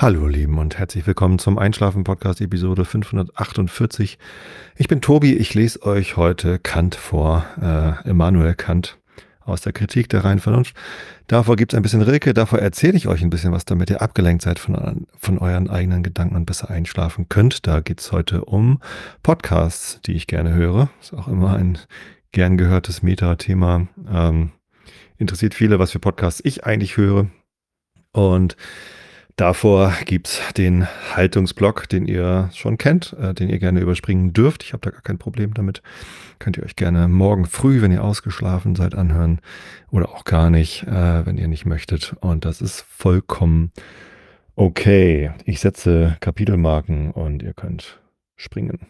Hallo Lieben und herzlich willkommen zum Einschlafen-Podcast Episode 548. Ich bin Tobi, ich lese euch heute Kant vor, Immanuel Kant aus der Kritik der reinen Vernunft. Davor gibt es ein bisschen Rilke, davor erzähle ich euch ein bisschen was, damit ihr abgelenkt seid von euren eigenen Gedanken und besser einschlafen könnt. Da geht es heute um Podcasts, die ich gerne höre. Ist auch immer ein gern gehörtes Meta-Thema. Interessiert viele, was für Podcasts ich eigentlich höre. Und davor gibt's den Haltungsblock, den ihr schon kennt, den ihr gerne überspringen dürft. Ich habe da gar kein Problem damit. Könnt ihr euch gerne morgen früh, wenn ihr ausgeschlafen seid, anhören oder auch gar nicht, wenn ihr nicht möchtet. Und das ist vollkommen okay. Ich setze Kapitelmarken und ihr könnt springen.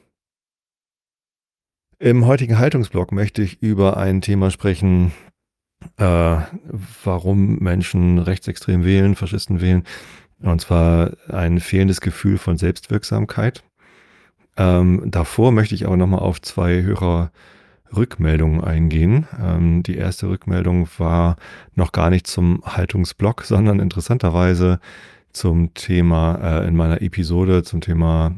Im heutigen Haltungsblock möchte ich über ein Thema sprechen, warum Menschen rechtsextrem wählen, Faschisten wählen. Und zwar ein fehlendes Gefühl von Selbstwirksamkeit. Davor möchte ich aber nochmal auf 2 Hörerrückmeldungen eingehen. Die erste Rückmeldung war noch gar nicht zum Haltungsblock, sondern interessanterweise zum Thema in meiner Episode zum Thema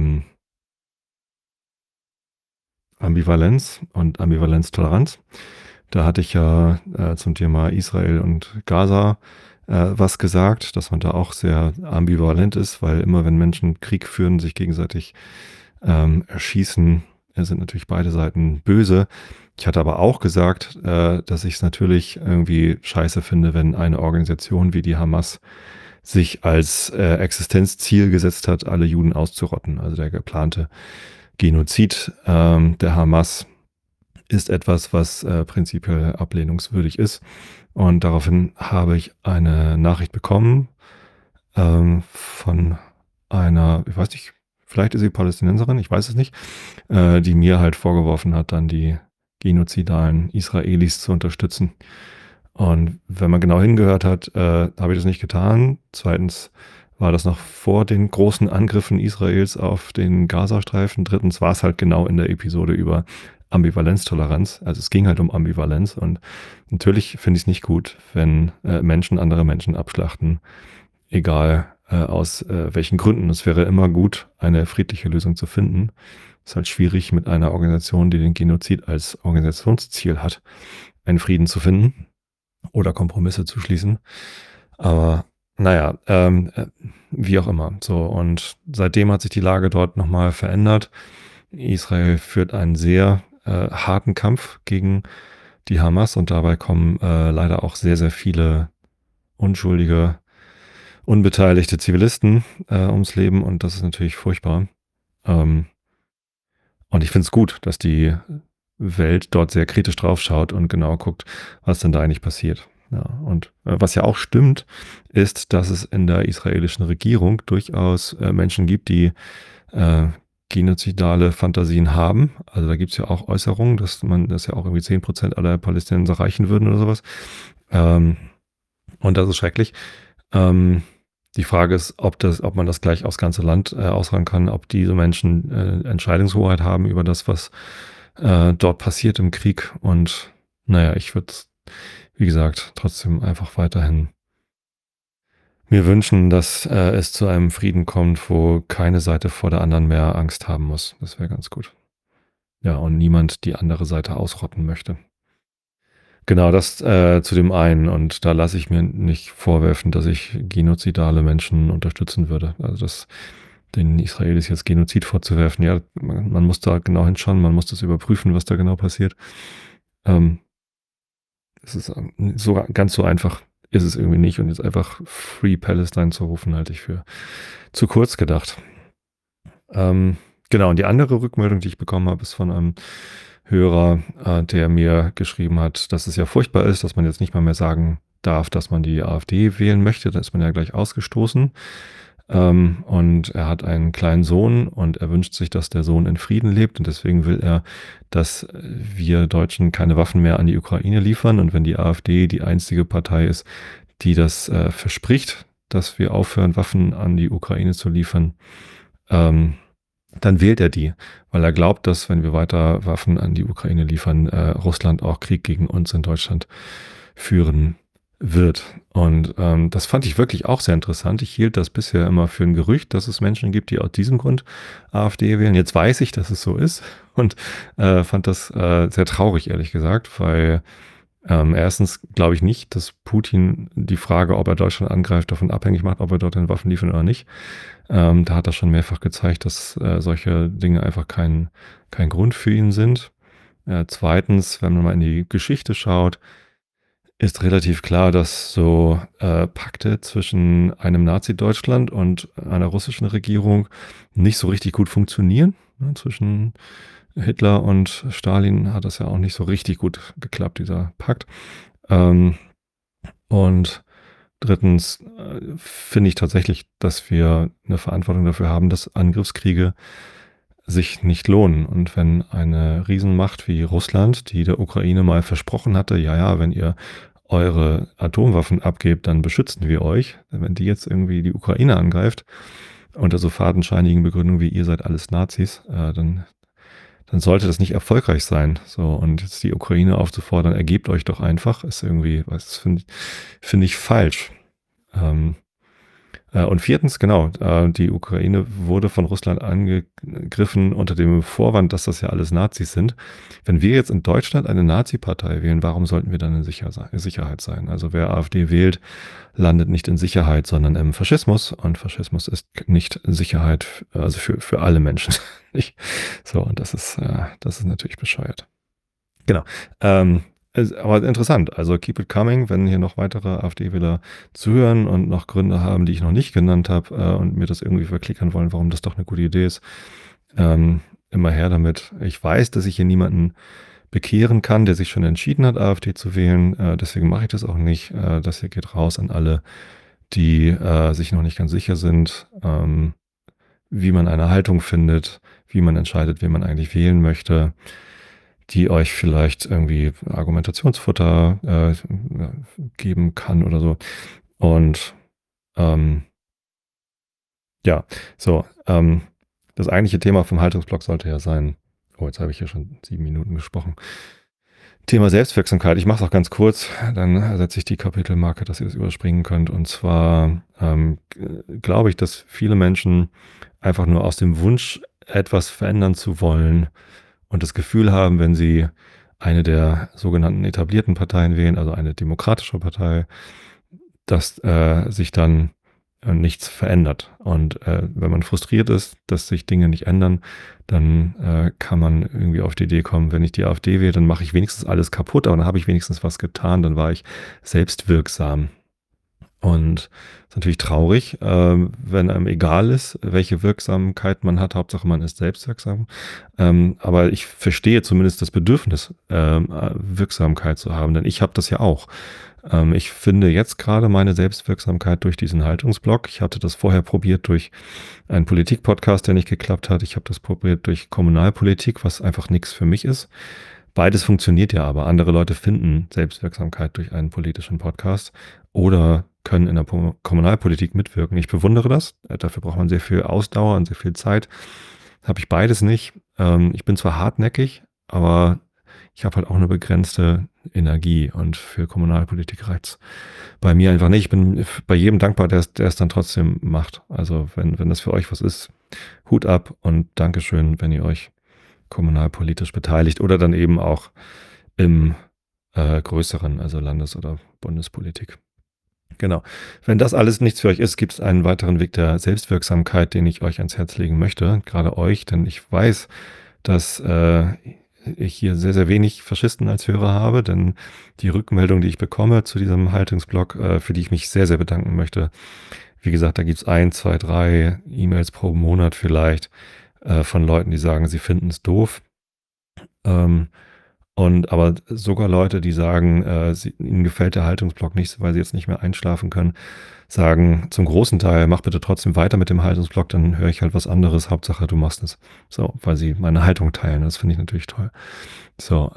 Ambivalenz und Ambivalenztoleranz. Da hatte ich ja zum Thema Israel und Gaza was gesagt, dass man da auch sehr ambivalent ist, weil immer wenn Menschen Krieg führen, sich gegenseitig erschießen, sind natürlich beide Seiten böse. Ich hatte aber auch gesagt, dass ich es natürlich irgendwie scheiße finde, wenn eine Organisation wie die Hamas sich als Existenzziel gesetzt hat, alle Juden auszurotten. Also der geplante Genozid der Hamas ist etwas, was prinzipiell ablehnungswürdig ist. Und daraufhin habe ich eine Nachricht bekommen von einer, ich weiß nicht, vielleicht ist sie Palästinenserin, ich weiß es nicht, die mir halt vorgeworfen hat, dann die genozidalen Israelis zu unterstützen. Und wenn man genau hingehört hat, habe ich das nicht getan. Zweitens war das noch vor den großen Angriffen Israels auf den Gazastreifen. Drittens war es halt genau in der Episode über Ambivalenztoleranz. Also es ging halt um Ambivalenz und natürlich finde ich es nicht gut, wenn Menschen andere Menschen abschlachten, egal aus welchen Gründen. Es wäre immer gut, eine friedliche Lösung zu finden. Es ist halt schwierig mit einer Organisation, die den Genozid als Organisationsziel hat, einen Frieden zu finden oder Kompromisse zu schließen. Aber naja, wie auch immer. So, und seitdem hat sich die Lage dort nochmal verändert. Israel führt einen sehr harten Kampf gegen die Hamas und dabei kommen leider auch sehr, sehr viele unschuldige, unbeteiligte Zivilisten ums Leben und das ist natürlich furchtbar. Und ich finde es gut, dass die Welt dort sehr kritisch drauf schaut und genau guckt, was denn da eigentlich passiert. Ja, und was ja auch stimmt, ist, dass es in der israelischen Regierung durchaus Menschen gibt, die genozidale Fantasien haben. Also da gibt es ja auch Äußerungen, dass ja auch irgendwie 10% aller Palästinenser reichen würden oder sowas. Und das ist schrecklich. Die Frage ist, ob man das gleich aufs ganze Land ausragen kann, ob diese Menschen Entscheidungshoheit haben über das, was dort passiert im Krieg. Und naja, ich würde, wie gesagt, trotzdem einfach weiterhin mir wünschen, dass es zu einem Frieden kommt, wo keine Seite vor der anderen mehr Angst haben muss. Das wäre ganz gut. Ja, und niemand die andere Seite ausrotten möchte. Genau, das zu dem einen. Und da lasse ich mir nicht vorwerfen, dass ich genozidale Menschen unterstützen würde. Also den Israelis jetzt Genozid vorzuwerfen, ja, man muss da genau hinschauen, man muss das überprüfen, was da genau passiert. Es ist so ganz so einfach ist es irgendwie nicht. Und jetzt einfach Free Palestine zu rufen, halte ich für zu kurz gedacht. Genau, und die andere Rückmeldung, die ich bekommen habe, ist von einem Hörer, der mir geschrieben hat, dass es ja furchtbar ist, dass man jetzt nicht mal mehr sagen darf, dass man die AfD wählen möchte. Da ist man ja gleich ausgestoßen. Und er hat einen kleinen Sohn und er wünscht sich, dass der Sohn in Frieden lebt und deswegen will er, dass wir Deutschen keine Waffen mehr an die Ukraine liefern und wenn die AfD die einzige Partei ist, die das verspricht, dass wir aufhören, Waffen an die Ukraine zu liefern, dann wählt er die, weil er glaubt, dass wenn wir weiter Waffen an die Ukraine liefern, Russland auch Krieg gegen uns in Deutschland führen wird. Und das fand ich wirklich auch sehr interessant. Ich hielt das bisher immer für ein Gerücht, dass es Menschen gibt, die aus diesem Grund AfD wählen. Jetzt weiß ich, dass es so ist und fand das sehr traurig, ehrlich gesagt, weil erstens glaube ich nicht, dass Putin die Frage, ob er Deutschland angreift, davon abhängig macht, ob er dort Waffen liefert oder nicht. Da hat er schon mehrfach gezeigt, dass solche Dinge einfach kein Grund für ihn sind. Zweitens, wenn man mal in die Geschichte schaut, ist relativ klar, dass so Pakte zwischen einem Nazi-Deutschland und einer russischen Regierung nicht so richtig gut funktionieren. Ne? Zwischen Hitler und Stalin hat das ja auch nicht so richtig gut geklappt, dieser Pakt. Ähm, und drittens finde ich tatsächlich, dass wir eine Verantwortung dafür haben, dass Angriffskriege sich nicht lohnen. Und wenn eine Riesenmacht wie Russland, die der Ukraine mal versprochen hatte, ja, ja, wenn ihr eure Atomwaffen abgebt, dann beschützen wir euch. Wenn die jetzt irgendwie die Ukraine angreift, unter so fadenscheinigen Begründungen wie ihr seid alles Nazis, dann sollte das nicht erfolgreich sein. So, und jetzt die Ukraine aufzufordern, ergebt euch doch einfach, ist irgendwie, was finde ich falsch. Ähm, und viertens, genau, die Ukraine wurde von Russland angegriffen unter dem Vorwand, dass das ja alles Nazis sind. Wenn wir jetzt in Deutschland eine Nazi-Partei wählen, warum sollten wir dann in Sicherheit sein? Also wer AfD wählt, landet nicht in Sicherheit, sondern im Faschismus. Und Faschismus ist nicht Sicherheit, also für alle Menschen. Nicht? So, und das ist natürlich bescheuert. Genau. Aber interessant. Also keep it coming, wenn hier noch weitere AfD-Wähler zuhören und noch Gründe haben, die ich noch nicht genannt habe und mir das irgendwie verklickern wollen, warum das doch eine gute Idee ist. Immer her damit. Ich weiß, dass ich hier niemanden bekehren kann, der sich schon entschieden hat, AfD zu wählen. Deswegen mache ich das auch nicht. Das hier geht raus an alle, die sich noch nicht ganz sicher sind, wie man eine Haltung findet, wie man entscheidet, wen man eigentlich wählen möchte, die euch vielleicht irgendwie Argumentationsfutter geben kann oder so. Und ja, so, das eigentliche Thema vom Haltungsblock sollte ja sein, oh, jetzt habe ich hier schon 7 Minuten gesprochen. Thema Selbstwirksamkeit. Ich mache es auch ganz kurz, dann setze ich die Kapitelmarke, dass ihr das überspringen könnt. Und zwar glaube ich, dass viele Menschen einfach nur aus dem Wunsch, etwas verändern zu wollen und das Gefühl haben, wenn sie eine der sogenannten etablierten Parteien wählen, also eine demokratische Partei, dass sich dann nichts verändert. Und wenn man frustriert ist, dass sich Dinge nicht ändern, dann kann man irgendwie auf die Idee kommen, wenn ich die AfD wähle, dann mache ich wenigstens alles kaputt, aber dann habe ich wenigstens was getan, dann war ich selbstwirksam. Und ist natürlich traurig, wenn einem egal ist, welche Wirksamkeit man hat. Hauptsache, man ist selbstwirksam. Aber ich verstehe zumindest das Bedürfnis, Wirksamkeit zu haben, denn ich habe das ja auch. Ich finde jetzt gerade meine Selbstwirksamkeit durch diesen Haltungsblock. Ich hatte das vorher probiert durch einen Politik-Podcast, der nicht geklappt hat. Ich habe das probiert durch Kommunalpolitik, was einfach nichts für mich ist. Beides funktioniert ja aber. Andere Leute finden Selbstwirksamkeit durch einen politischen Podcast oder können in der Kommunalpolitik mitwirken. Ich bewundere das. Dafür braucht man sehr viel Ausdauer und sehr viel Zeit. Habe ich beides nicht. Ich bin zwar hartnäckig, aber ich habe halt auch eine begrenzte Energie und für Kommunalpolitik reicht's bei mir einfach nicht. Ich bin bei jedem dankbar, der es dann trotzdem macht. Also wenn das für euch was ist, Hut ab und Dankeschön, wenn ihr euch kommunalpolitisch beteiligt oder dann eben auch im größeren, also Landes- oder Bundespolitik. Genau. Wenn das alles nichts für euch ist, gibt es einen weiteren Weg der Selbstwirksamkeit, den ich euch ans Herz legen möchte, gerade euch, denn ich weiß, dass ich hier sehr, sehr wenig Faschisten als Hörer habe, denn die Rückmeldung, die ich bekomme zu diesem Haltungsblock, für die ich mich sehr, sehr bedanken möchte, wie gesagt, da gibt es 1, 2, 3 E-Mails pro Monat vielleicht von Leuten, die sagen, sie finden es doof. Und aber sogar Leute, die sagen, ihnen gefällt der Haltungsblock nicht, weil sie jetzt nicht mehr einschlafen können, sagen zum großen Teil, mach bitte trotzdem weiter mit dem Haltungsblock, dann höre ich halt was anderes. Hauptsache, du machst es. So, weil sie meine Haltung teilen. Das finde ich natürlich toll. So,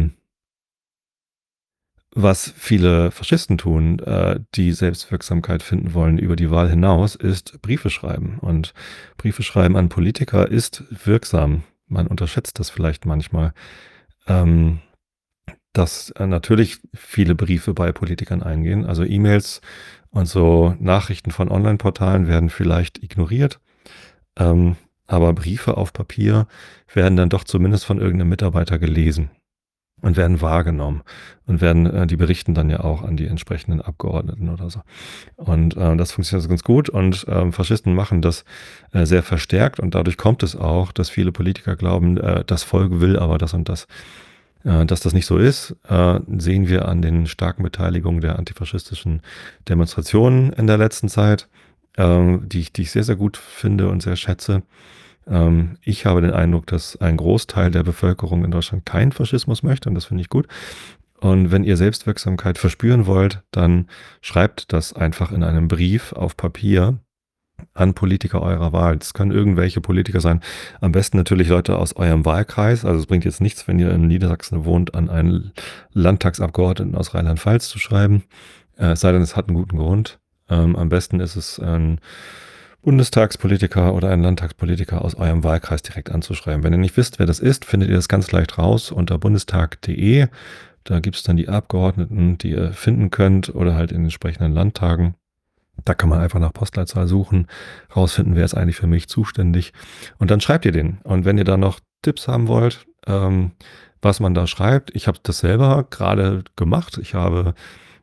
was viele Faschisten tun, die Selbstwirksamkeit finden wollen über die Wahl hinaus, ist Briefe schreiben. Und Briefe schreiben an Politiker ist wirksam. Man unterschätzt das vielleicht manchmal. Ähm, dass, natürlich viele Briefe bei Politikern eingehen. Also E-Mails und so Nachrichten von Onlineportalen werden vielleicht ignoriert, ähm, aber Briefe auf Papier werden dann doch zumindest von irgendeinem Mitarbeiter gelesen und werden wahrgenommen und werden die berichten dann ja auch an die entsprechenden Abgeordneten oder so. Und, das funktioniert also ganz gut und, Faschisten machen das, sehr verstärkt und dadurch kommt es auch, dass viele Politiker glauben, das Volk will aber das und das. Dass das nicht so ist, sehen wir an den starken Beteiligungen der antifaschistischen Demonstrationen in der letzten Zeit, die ich sehr, sehr gut finde und sehr schätze. Ich habe den Eindruck, dass ein Großteil der Bevölkerung in Deutschland keinen Faschismus möchte und das finde ich gut. Und wenn ihr Selbstwirksamkeit verspüren wollt, dann schreibt das einfach in einem Brief auf Papier an Politiker eurer Wahl. Das können irgendwelche Politiker sein. Am besten natürlich Leute aus eurem Wahlkreis. Also es bringt jetzt nichts, wenn ihr in Niedersachsen wohnt, an einen Landtagsabgeordneten aus Rheinland-Pfalz zu schreiben. Es sei denn, es hat einen guten Grund. Am besten ist es, ein Bundestagspolitiker oder einen Landtagspolitiker aus eurem Wahlkreis direkt anzuschreiben. Wenn ihr nicht wisst, wer das ist, findet ihr das ganz leicht raus unter bundestag.de. Da gibt es dann die Abgeordneten, die ihr finden könnt oder halt in den entsprechenden Landtagen. Da kann man einfach nach Postleitzahl suchen, rausfinden, wer ist eigentlich für mich zuständig. Und dann schreibt ihr den. Und wenn ihr da noch Tipps haben wollt, was man da schreibt, ich habe das selber gerade gemacht. Ich habe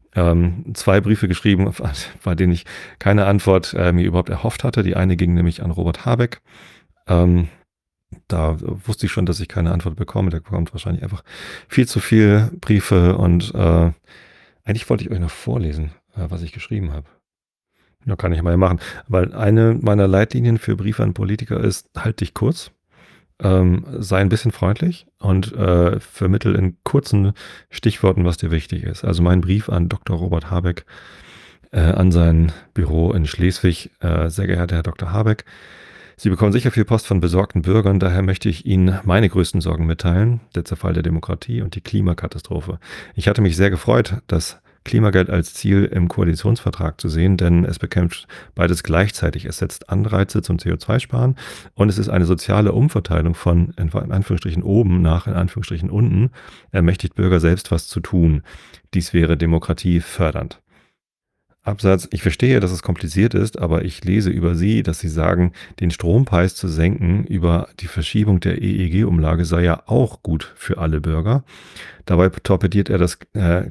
2 Briefe geschrieben, bei denen ich keine Antwort mir überhaupt erhofft hatte. Die eine ging nämlich an Robert Habeck. Ähm, Da wusste ich schon, dass ich keine Antwort bekomme. Der bekommt wahrscheinlich einfach viel zu viele Briefe und eigentlich wollte ich euch noch vorlesen, was ich geschrieben habe. Ja, kann ich mal machen. Weil eine meiner Leitlinien für Briefe an Politiker ist, halt dich kurz, sei ein bisschen freundlich und vermittel in kurzen Stichworten, was dir wichtig ist. Also mein Brief an Dr. Robert Habeck an sein Büro in Schleswig. Sehr geehrter Herr Dr. Habeck, Sie bekommen sicher viel Post von besorgten Bürgern, daher möchte ich Ihnen meine größten Sorgen mitteilen, der Zerfall der Demokratie und die Klimakatastrophe. Ich hatte mich sehr gefreut, das Klimageld als Ziel im Koalitionsvertrag zu sehen, denn es bekämpft beides gleichzeitig. Es setzt Anreize zum CO2-Sparen und es ist eine soziale Umverteilung von in Anführungsstrichen oben nach in Anführungsstrichen unten, ermächtigt Bürger selbst was zu tun. Dies wäre Demokratie fördernd. Absatz, ich verstehe, dass es kompliziert ist, aber ich lese über Sie, dass Sie sagen, den Strompreis zu senken über die Verschiebung der EEG-Umlage sei ja auch gut für alle Bürger. Dabei torpediert er das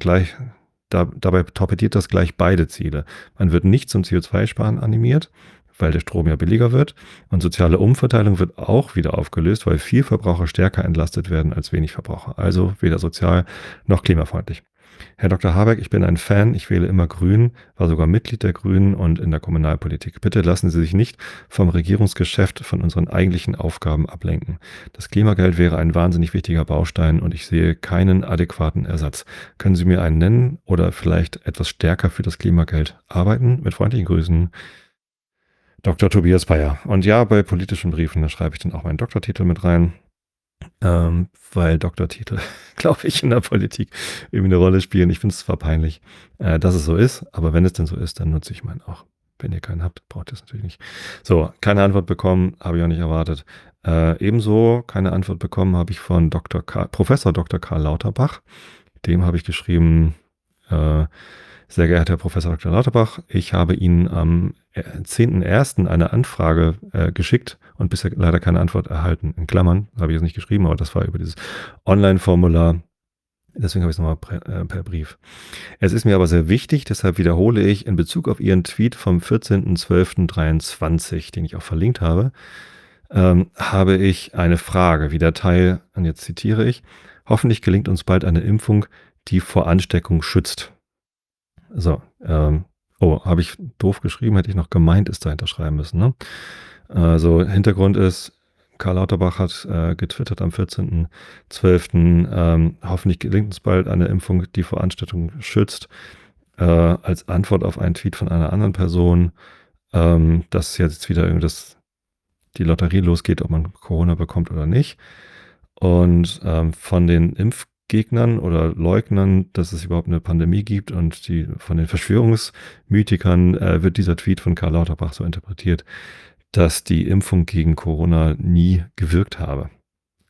dabei torpediert das gleich beide Ziele. Man wird nicht zum CO2-Sparen animiert, weil der Strom ja billiger wird und soziale Umverteilung wird auch wieder aufgelöst, weil viel Verbraucher stärker entlastet werden als wenig Verbraucher. Also weder sozial noch klimafreundlich. Herr Dr. Habeck, ich bin ein Fan, ich wähle immer Grün, war sogar Mitglied der Grünen und in der Kommunalpolitik. Bitte lassen Sie sich nicht vom Regierungsgeschäft, von unseren eigentlichen Aufgaben ablenken. Das Klimageld wäre ein wahnsinnig wichtiger Baustein und ich sehe keinen adäquaten Ersatz. Können Sie mir einen nennen oder vielleicht etwas stärker für das Klimageld arbeiten? Mit freundlichen Grüßen, Dr. Tobias Bayer. Und ja, bei politischen Briefen, da schreibe ich dann auch meinen Doktortitel mit rein. Weil Doktortitel, glaube ich, in der Politik irgendwie eine Rolle spielen. Ich finde es zwar peinlich, dass es so ist, aber wenn es denn so ist, dann nutze ich meinen auch. Wenn ihr keinen habt, braucht ihr es natürlich nicht. So, keine Antwort bekommen, habe ich auch nicht erwartet. Ebenso keine Antwort bekommen habe ich von Professor Dr. Karl Lauterbach. Dem habe ich geschrieben, sehr geehrter Herr Professor Dr. Lauterbach, ich habe Ihnen am 10.01. eine Anfrage geschickt und bisher leider keine Antwort erhalten. In Klammern habe ich es nicht geschrieben, aber das war über dieses Online-Formular. Deswegen habe ich es nochmal per Brief. Es ist mir aber sehr wichtig, deshalb wiederhole ich in Bezug auf Ihren Tweet vom 14.12.23, den ich auch verlinkt habe, habe ich eine Frage, wie der Teil, und jetzt zitiere ich, hoffentlich gelingt uns bald eine Impfung, die vor Ansteckung schützt. So, habe ich doof geschrieben, hätte ich noch gemeint ist dahinter schreiben müssen. Ne? Also Hintergrund ist, Karl Lauterbach hat getwittert am 14.12. Hoffentlich gelingt uns bald eine Impfung, die vor Ansteckung schützt, als Antwort auf einen Tweet von einer anderen Person, dass jetzt wieder die Lotterie losgeht, ob man Corona bekommt oder nicht. Und von den Impfgegnern oder Leugnern, dass es überhaupt eine Pandemie gibt und von den Verschwörungsmythikern wird dieser Tweet von Karl Lauterbach so interpretiert, dass die Impfung gegen Corona nie gewirkt habe.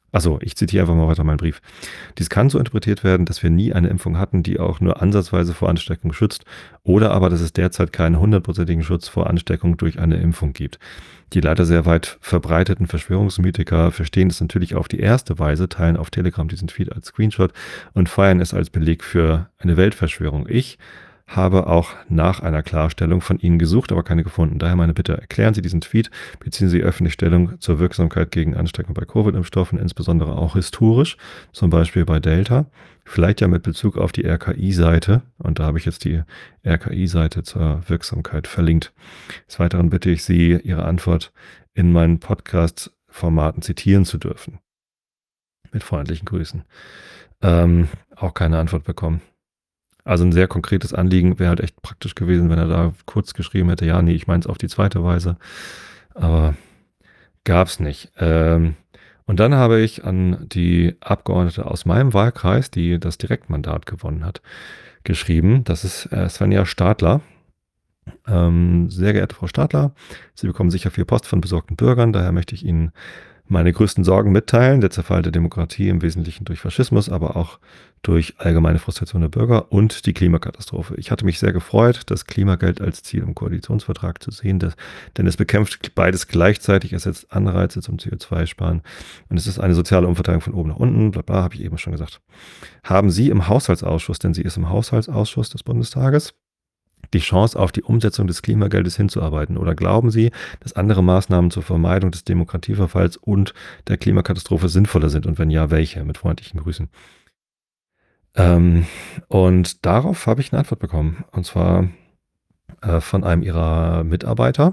Also, ich zitiere einfach mal weiter meinen Brief. Dies kann so interpretiert werden, dass wir nie eine Impfung hatten, die auch nur ansatzweise vor Ansteckung schützt, oder aber, dass es derzeit keinen hundertprozentigen Schutz vor Ansteckung durch eine Impfung gibt. Die leider sehr weit verbreiteten Verschwörungsmythiker verstehen es natürlich auf die erste Weise, teilen auf Telegram diesen Tweet als Screenshot und feiern es als Beleg für eine Weltverschwörung. Ich habe auch nach einer Klarstellung von Ihnen gesucht, aber keine gefunden. Daher meine Bitte, erklären Sie diesen Tweet, beziehen Sie öffentlich Stellung zur Wirksamkeit gegen Ansteckung bei Covid-Impfstoffen, insbesondere auch historisch, zum Beispiel bei Delta. Vielleicht ja mit Bezug auf die RKI-Seite. Und da habe ich jetzt die RKI-Seite zur Wirksamkeit verlinkt. Des Weiteren bitte ich Sie, Ihre Antwort in meinen Podcast-Formaten zitieren zu dürfen. Mit freundlichen Grüßen. Auch keine Antwort bekommen. Also ein sehr konkretes Anliegen wäre halt echt praktisch gewesen, wenn er da kurz geschrieben hätte, ja, nee, ich meine es auf die zweite Weise. Aber gab's nicht. Und dann habe ich an die Abgeordnete aus meinem Wahlkreis, die das Direktmandat gewonnen hat, geschrieben. Das ist Svenja Stadler. Sehr geehrte Frau Stadler, Sie bekommen sicher viel Post von besorgten Bürgern, daher möchte ich Ihnen meine größten Sorgen mitteilen. Der Zerfall der Demokratie im Wesentlichen durch Faschismus, aber auch durch allgemeine Frustration der Bürger und die Klimakatastrophe. Ich hatte mich sehr gefreut, das Klimageld als Ziel im Koalitionsvertrag zu sehen, denn es bekämpft beides gleichzeitig. Es setzt Anreize zum CO2-Sparen und es ist eine soziale Umverteilung von oben nach unten. Bla bla, habe ich eben schon gesagt. Haben Sie im Haushaltsausschuss, denn sie ist im Haushaltsausschuss des Bundestages, die Chance auf die Umsetzung des Klimageldes hinzuarbeiten? Oder glauben Sie, dass andere Maßnahmen zur Vermeidung des Demokratieverfalls und der Klimakatastrophe sinnvoller sind? Und wenn ja, welche? Mit freundlichen Grüßen. Und darauf habe ich eine Antwort bekommen. Und zwar von einem ihrer Mitarbeiter.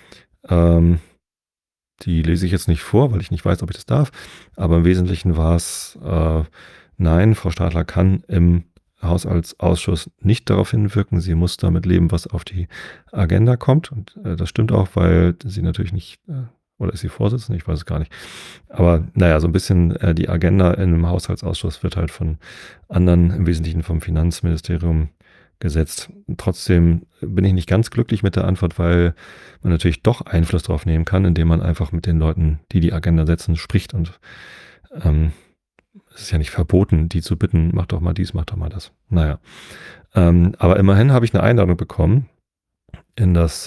Die lese ich jetzt nicht vor, weil ich nicht weiß, ob ich das darf. Aber im Wesentlichen war es, nein, Frau Stadler kann im Haushaltsausschuss nicht darauf hinwirken. Sie muss damit leben, was auf die Agenda kommt. Und das stimmt auch, weil sie natürlich nicht, oder ist sie Vorsitzende? Ich weiß es gar nicht. Aber naja, so ein bisschen die Agenda in einem Haushaltsausschuss wird halt von anderen, im Wesentlichen vom Finanzministerium gesetzt. Trotzdem bin ich nicht ganz glücklich mit der Antwort, weil man natürlich doch Einfluss darauf nehmen kann, indem man einfach mit den Leuten, die die Agenda setzen, spricht. Und es ist ja nicht verboten, die zu bitten, mach doch mal dies, mach doch mal das. Naja, aber immerhin habe ich eine Einladung bekommen in das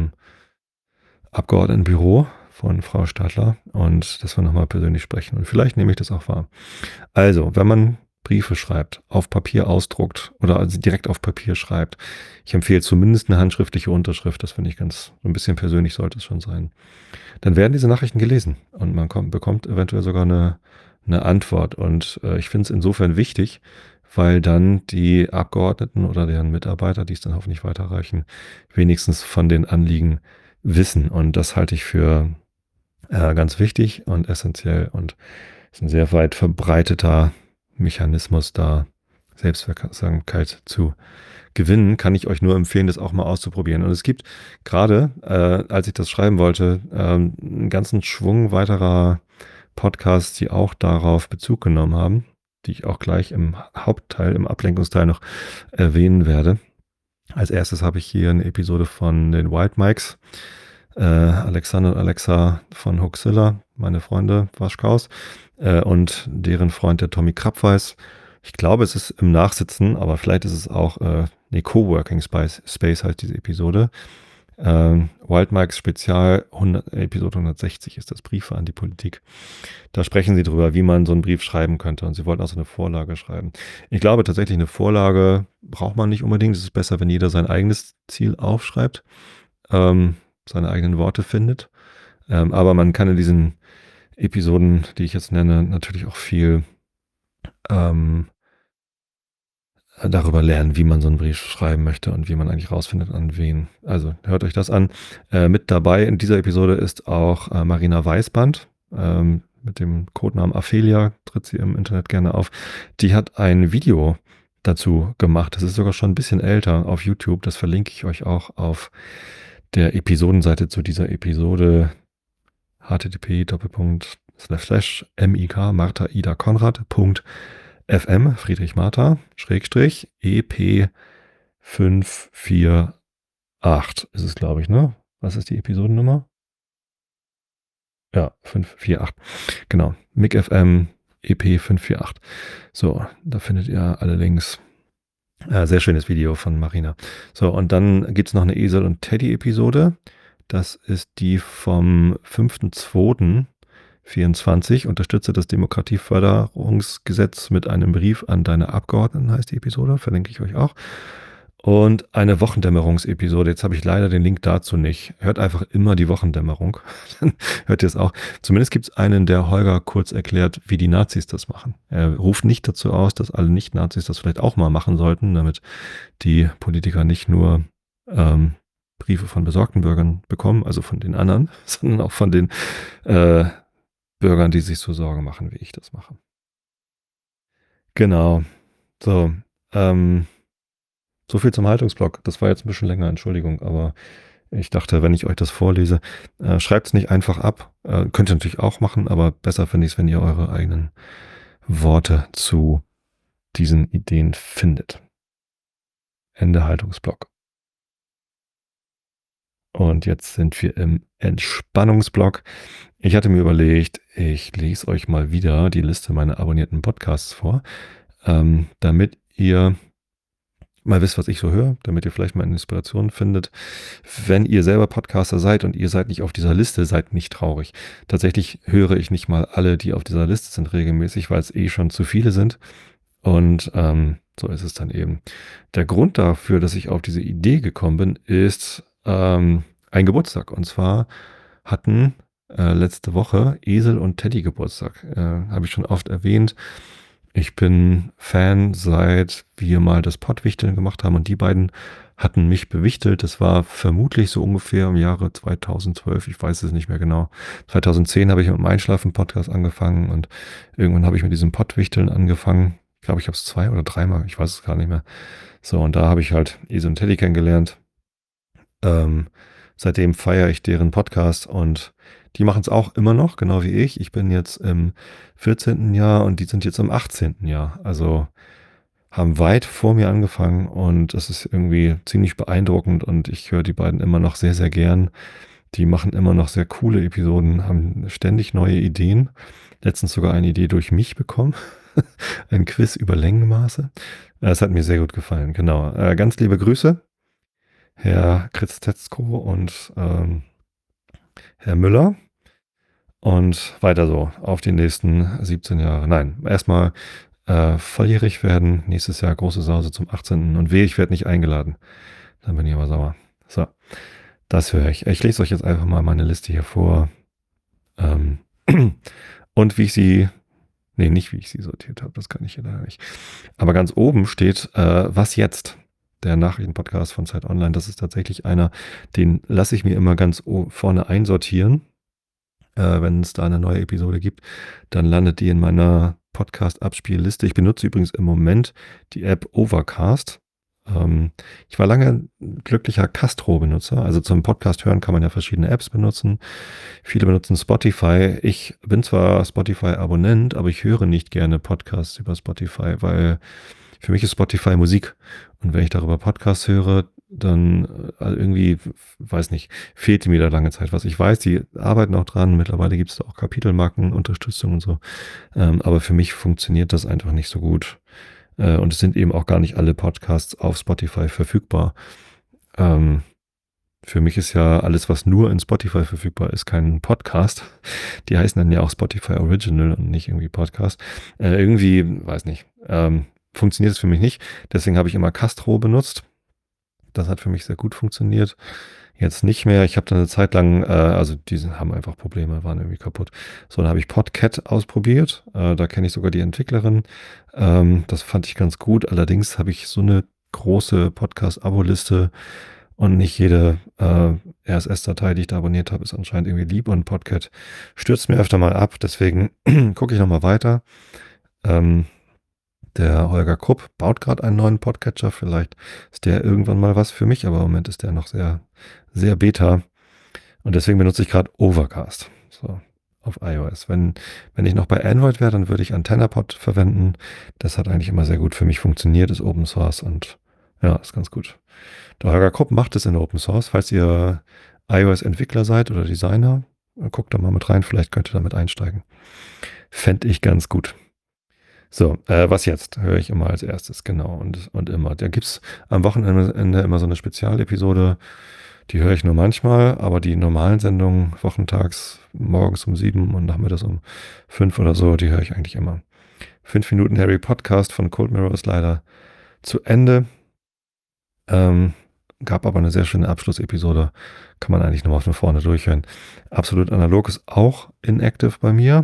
Abgeordnetenbüro von Frau Stadler und dass wir nochmal persönlich sprechen. Und vielleicht nehme ich das auch wahr. Also, wenn man Briefe schreibt, auf Papier ausdruckt oder also direkt auf Papier schreibt, ich empfehle zumindest eine handschriftliche Unterschrift, das finde ich ganz, so ein bisschen persönlich sollte es schon sein. Dann werden diese Nachrichten gelesen und man bekommt eventuell sogar eine Antwort. Und ich finde es insofern wichtig, weil dann die Abgeordneten oder deren Mitarbeiter, die es dann hoffentlich weiterreichen, wenigstens von den Anliegen wissen. Und das halte ich für ganz wichtig und essentiell und ist ein sehr weit verbreiteter Mechanismus, da Selbstwirksamkeit zu gewinnen. Kann ich euch nur empfehlen, das auch mal auszuprobieren. Und es gibt gerade, als ich das schreiben wollte, einen ganzen Schwung weiterer Podcasts, die auch darauf Bezug genommen haben, die ich auch gleich im Hauptteil, im Ablenkungsteil noch erwähnen werde. Als erstes habe ich hier eine Episode von den Wild Mikes, Alexander und Alexa von Hoaxilla, meine Freunde Waschkaus, und deren Freund der Tommy Krabweis. Ich glaube, es ist im Nachsitzen, aber vielleicht ist es auch Coworking Space heißt diese Episode. Wild Mikes Spezial Episode 160 ist das Briefe an die Politik. Da sprechen sie drüber, wie man so einen Brief schreiben könnte. Und sie wollten auch so eine Vorlage schreiben. Ich glaube tatsächlich, eine Vorlage braucht man nicht unbedingt. Es ist besser, wenn jeder sein eigenes Ziel aufschreibt, seine eigenen Worte findet. Aber man kann in diesen Episoden, die ich jetzt nenne, natürlich auch viel darüber lernen, wie man so einen Brief schreiben möchte und wie man eigentlich rausfindet, an wen. Also hört euch das an. Mit dabei in dieser Episode ist auch Marina Weißband. Mit dem Codenamen Aphelia tritt sie im Internet gerne auf. Die hat ein Video dazu gemacht. Das ist sogar schon ein bisschen älter auf YouTube. Das verlinke ich euch auch auf der Episodenseite zu dieser Episode. http://mik Martha Ida Konrad.fm Friedrich Martha Schrägstrich EP 548 ist es, glaube ich, ne? Was ist die Episodennummer? Ja, 548. Genau. MIG FM EP 548. So, da findet ihr alle Links. Sehr schönes Video von Marina. So, und dann gibt es noch eine Esel und Teddy-Episode. Das ist die vom 5.2.24. Unterstütze das Demokratieförderungsgesetz mit einem Brief an deine Abgeordneten, heißt die Episode. Verlinke ich euch auch. Und eine Wochendämmerungsepisode. Jetzt habe ich leider den Link dazu nicht. Hört einfach immer die Wochendämmerung. Dann hört ihr es auch. Zumindest gibt es einen, der Holger kurz erklärt, wie die Nazis das machen. Er ruft nicht dazu aus, dass alle Nicht-Nazis das vielleicht auch mal machen sollten, damit die Politiker nicht nur Briefe von besorgten Bürgern bekommen, also von den anderen, sondern auch von den Bürgern, die sich so Sorgen machen, wie ich das mache. Genau. So, so viel zum Haltungsblock. Das war jetzt ein bisschen länger, Entschuldigung, aber ich dachte, wenn ich euch das vorlese, schreibt es nicht einfach ab. Könnt ihr natürlich auch machen, aber besser finde ich es, wenn ihr eure eigenen Worte zu diesen Ideen findet. Ende Haltungsblock. Und jetzt sind wir im Entspannungsblock. Ich hatte mir überlegt, ich lese euch mal wieder die Liste meiner abonnierten Podcasts vor, damit ihr mal wisst, was ich so höre, damit ihr vielleicht mal eine Inspiration findet. Wenn ihr selber Podcaster seid und ihr seid nicht auf dieser Liste, seid nicht traurig. Tatsächlich höre ich nicht mal alle, die auf dieser Liste sind, regelmäßig, weil es schon zu viele sind. Und so ist es dann eben. Der Grund dafür, dass ich auf diese Idee gekommen bin, ist ein Geburtstag. Und zwar hatten letzte Woche Esel und Teddy Geburtstag. Habe ich schon oft erwähnt. Ich bin Fan, seit wir mal das Pottwichteln gemacht haben und die beiden hatten mich bewichtelt. Das war vermutlich so ungefähr im Jahre 2012, ich weiß es nicht mehr genau. 2010 habe ich mit dem Einschlafen-Podcast angefangen und irgendwann habe ich mit diesem Pottwichteln angefangen. Ich glaube, ich habe es 2 oder 3 Mal, ich weiß es gar nicht mehr. So, und da habe ich halt Esel und Teddy kennengelernt. Seitdem feiere ich deren Podcast und die machen es auch immer noch, genau wie ich. Ich bin jetzt im 14. Jahr und die sind jetzt im 18. Jahr. Also haben weit vor mir angefangen und das ist irgendwie ziemlich beeindruckend und ich höre die beiden immer noch sehr, sehr gern. Die machen immer noch sehr coole Episoden, haben ständig neue Ideen. Letztens sogar eine Idee durch mich bekommen. Ein Quiz über Längenmaße. Das hat mir sehr gut gefallen, genau. Ganz liebe Grüße, Herr Kritztetzko und Herr Müller. Und weiter so auf die nächsten 17 Jahre. Nein, erstmal volljährig werden. Nächstes Jahr große Sause zum 18. Und wehe, ich werde nicht eingeladen. Dann bin ich aber sauer. So, das höre ich. Ich lese euch jetzt einfach mal meine Liste hier vor. Und wie ich sie, nee, nicht wie ich sie sortiert habe, das kann ich hier leider nicht. Aber ganz oben steht, was jetzt? Der Nachrichtenpodcast von Zeit Online. Das ist tatsächlich einer, den lasse ich mir immer ganz vorne einsortieren. Wenn es da eine neue Episode gibt, dann landet die in meiner Podcast-Abspielliste. Ich benutze übrigens im Moment die App Overcast. Ich war lange glücklicher Castro-Benutzer. Also zum Podcast hören kann man ja verschiedene Apps benutzen. Viele benutzen Spotify. Ich bin zwar Spotify-Abonnent, aber ich höre nicht gerne Podcasts über Spotify, weil für mich ist Spotify Musik. Und wenn ich darüber Podcasts höre, dann irgendwie, weiß nicht, fehlte mir da lange Zeit was. Ich weiß, die arbeiten auch dran. Mittlerweile gibt es da auch Kapitelmarken, Unterstützung und so. Aber für mich funktioniert das einfach nicht so gut. Und es sind eben auch gar nicht alle Podcasts auf Spotify verfügbar. Für mich ist ja alles, was nur in Spotify verfügbar ist, kein Podcast. Die heißen dann ja auch Spotify Original und nicht irgendwie Podcast. Irgendwie, weiß nicht, funktioniert es für mich nicht. Deswegen habe ich immer Castro benutzt. Das hat für mich sehr gut funktioniert. Jetzt nicht mehr. Ich habe dann eine Zeit lang, also diese haben einfach Probleme, waren irgendwie kaputt. So, dann habe ich Podcat ausprobiert. Da kenne ich sogar die Entwicklerin. Das fand ich ganz gut. Allerdings habe ich so eine große Podcast-Abo-Liste und nicht jede RSS-Datei, die ich da abonniert habe, ist anscheinend irgendwie lieb und Podcat stürzt mir öfter mal ab. Deswegen gucke ich nochmal weiter. Der Holger Krupp baut gerade einen neuen Podcatcher. Vielleicht ist der irgendwann mal was für mich, aber im Moment ist der noch sehr, sehr beta. Und deswegen benutze ich gerade Overcast. So, auf iOS. Wenn ich noch bei Android wäre, dann würde ich AntennaPod verwenden. Das hat eigentlich immer sehr gut für mich funktioniert, ist Open Source und ja, ist ganz gut. Der Holger Krupp macht es in Open Source. Falls ihr iOS-Entwickler seid oder Designer, Guckt da mal mit rein, vielleicht könnt ihr damit einsteigen. Fände ich ganz gut. So, was jetzt? Höre ich immer als erstes, genau. Und immer. Da gibt es am Wochenende immer so eine Spezialepisode, die höre ich nur manchmal, aber die normalen Sendungen, wochentags, morgens um 7 und nachmittags um 5 oder so, die höre ich eigentlich immer. 5 Minuten Harry Podcast von Cold Mirror ist leider zu Ende. Gab aber eine sehr schöne Abschlussepisode. Kann man eigentlich nochmal von vorne durchhören. Absolut analog ist auch inactive bei mir.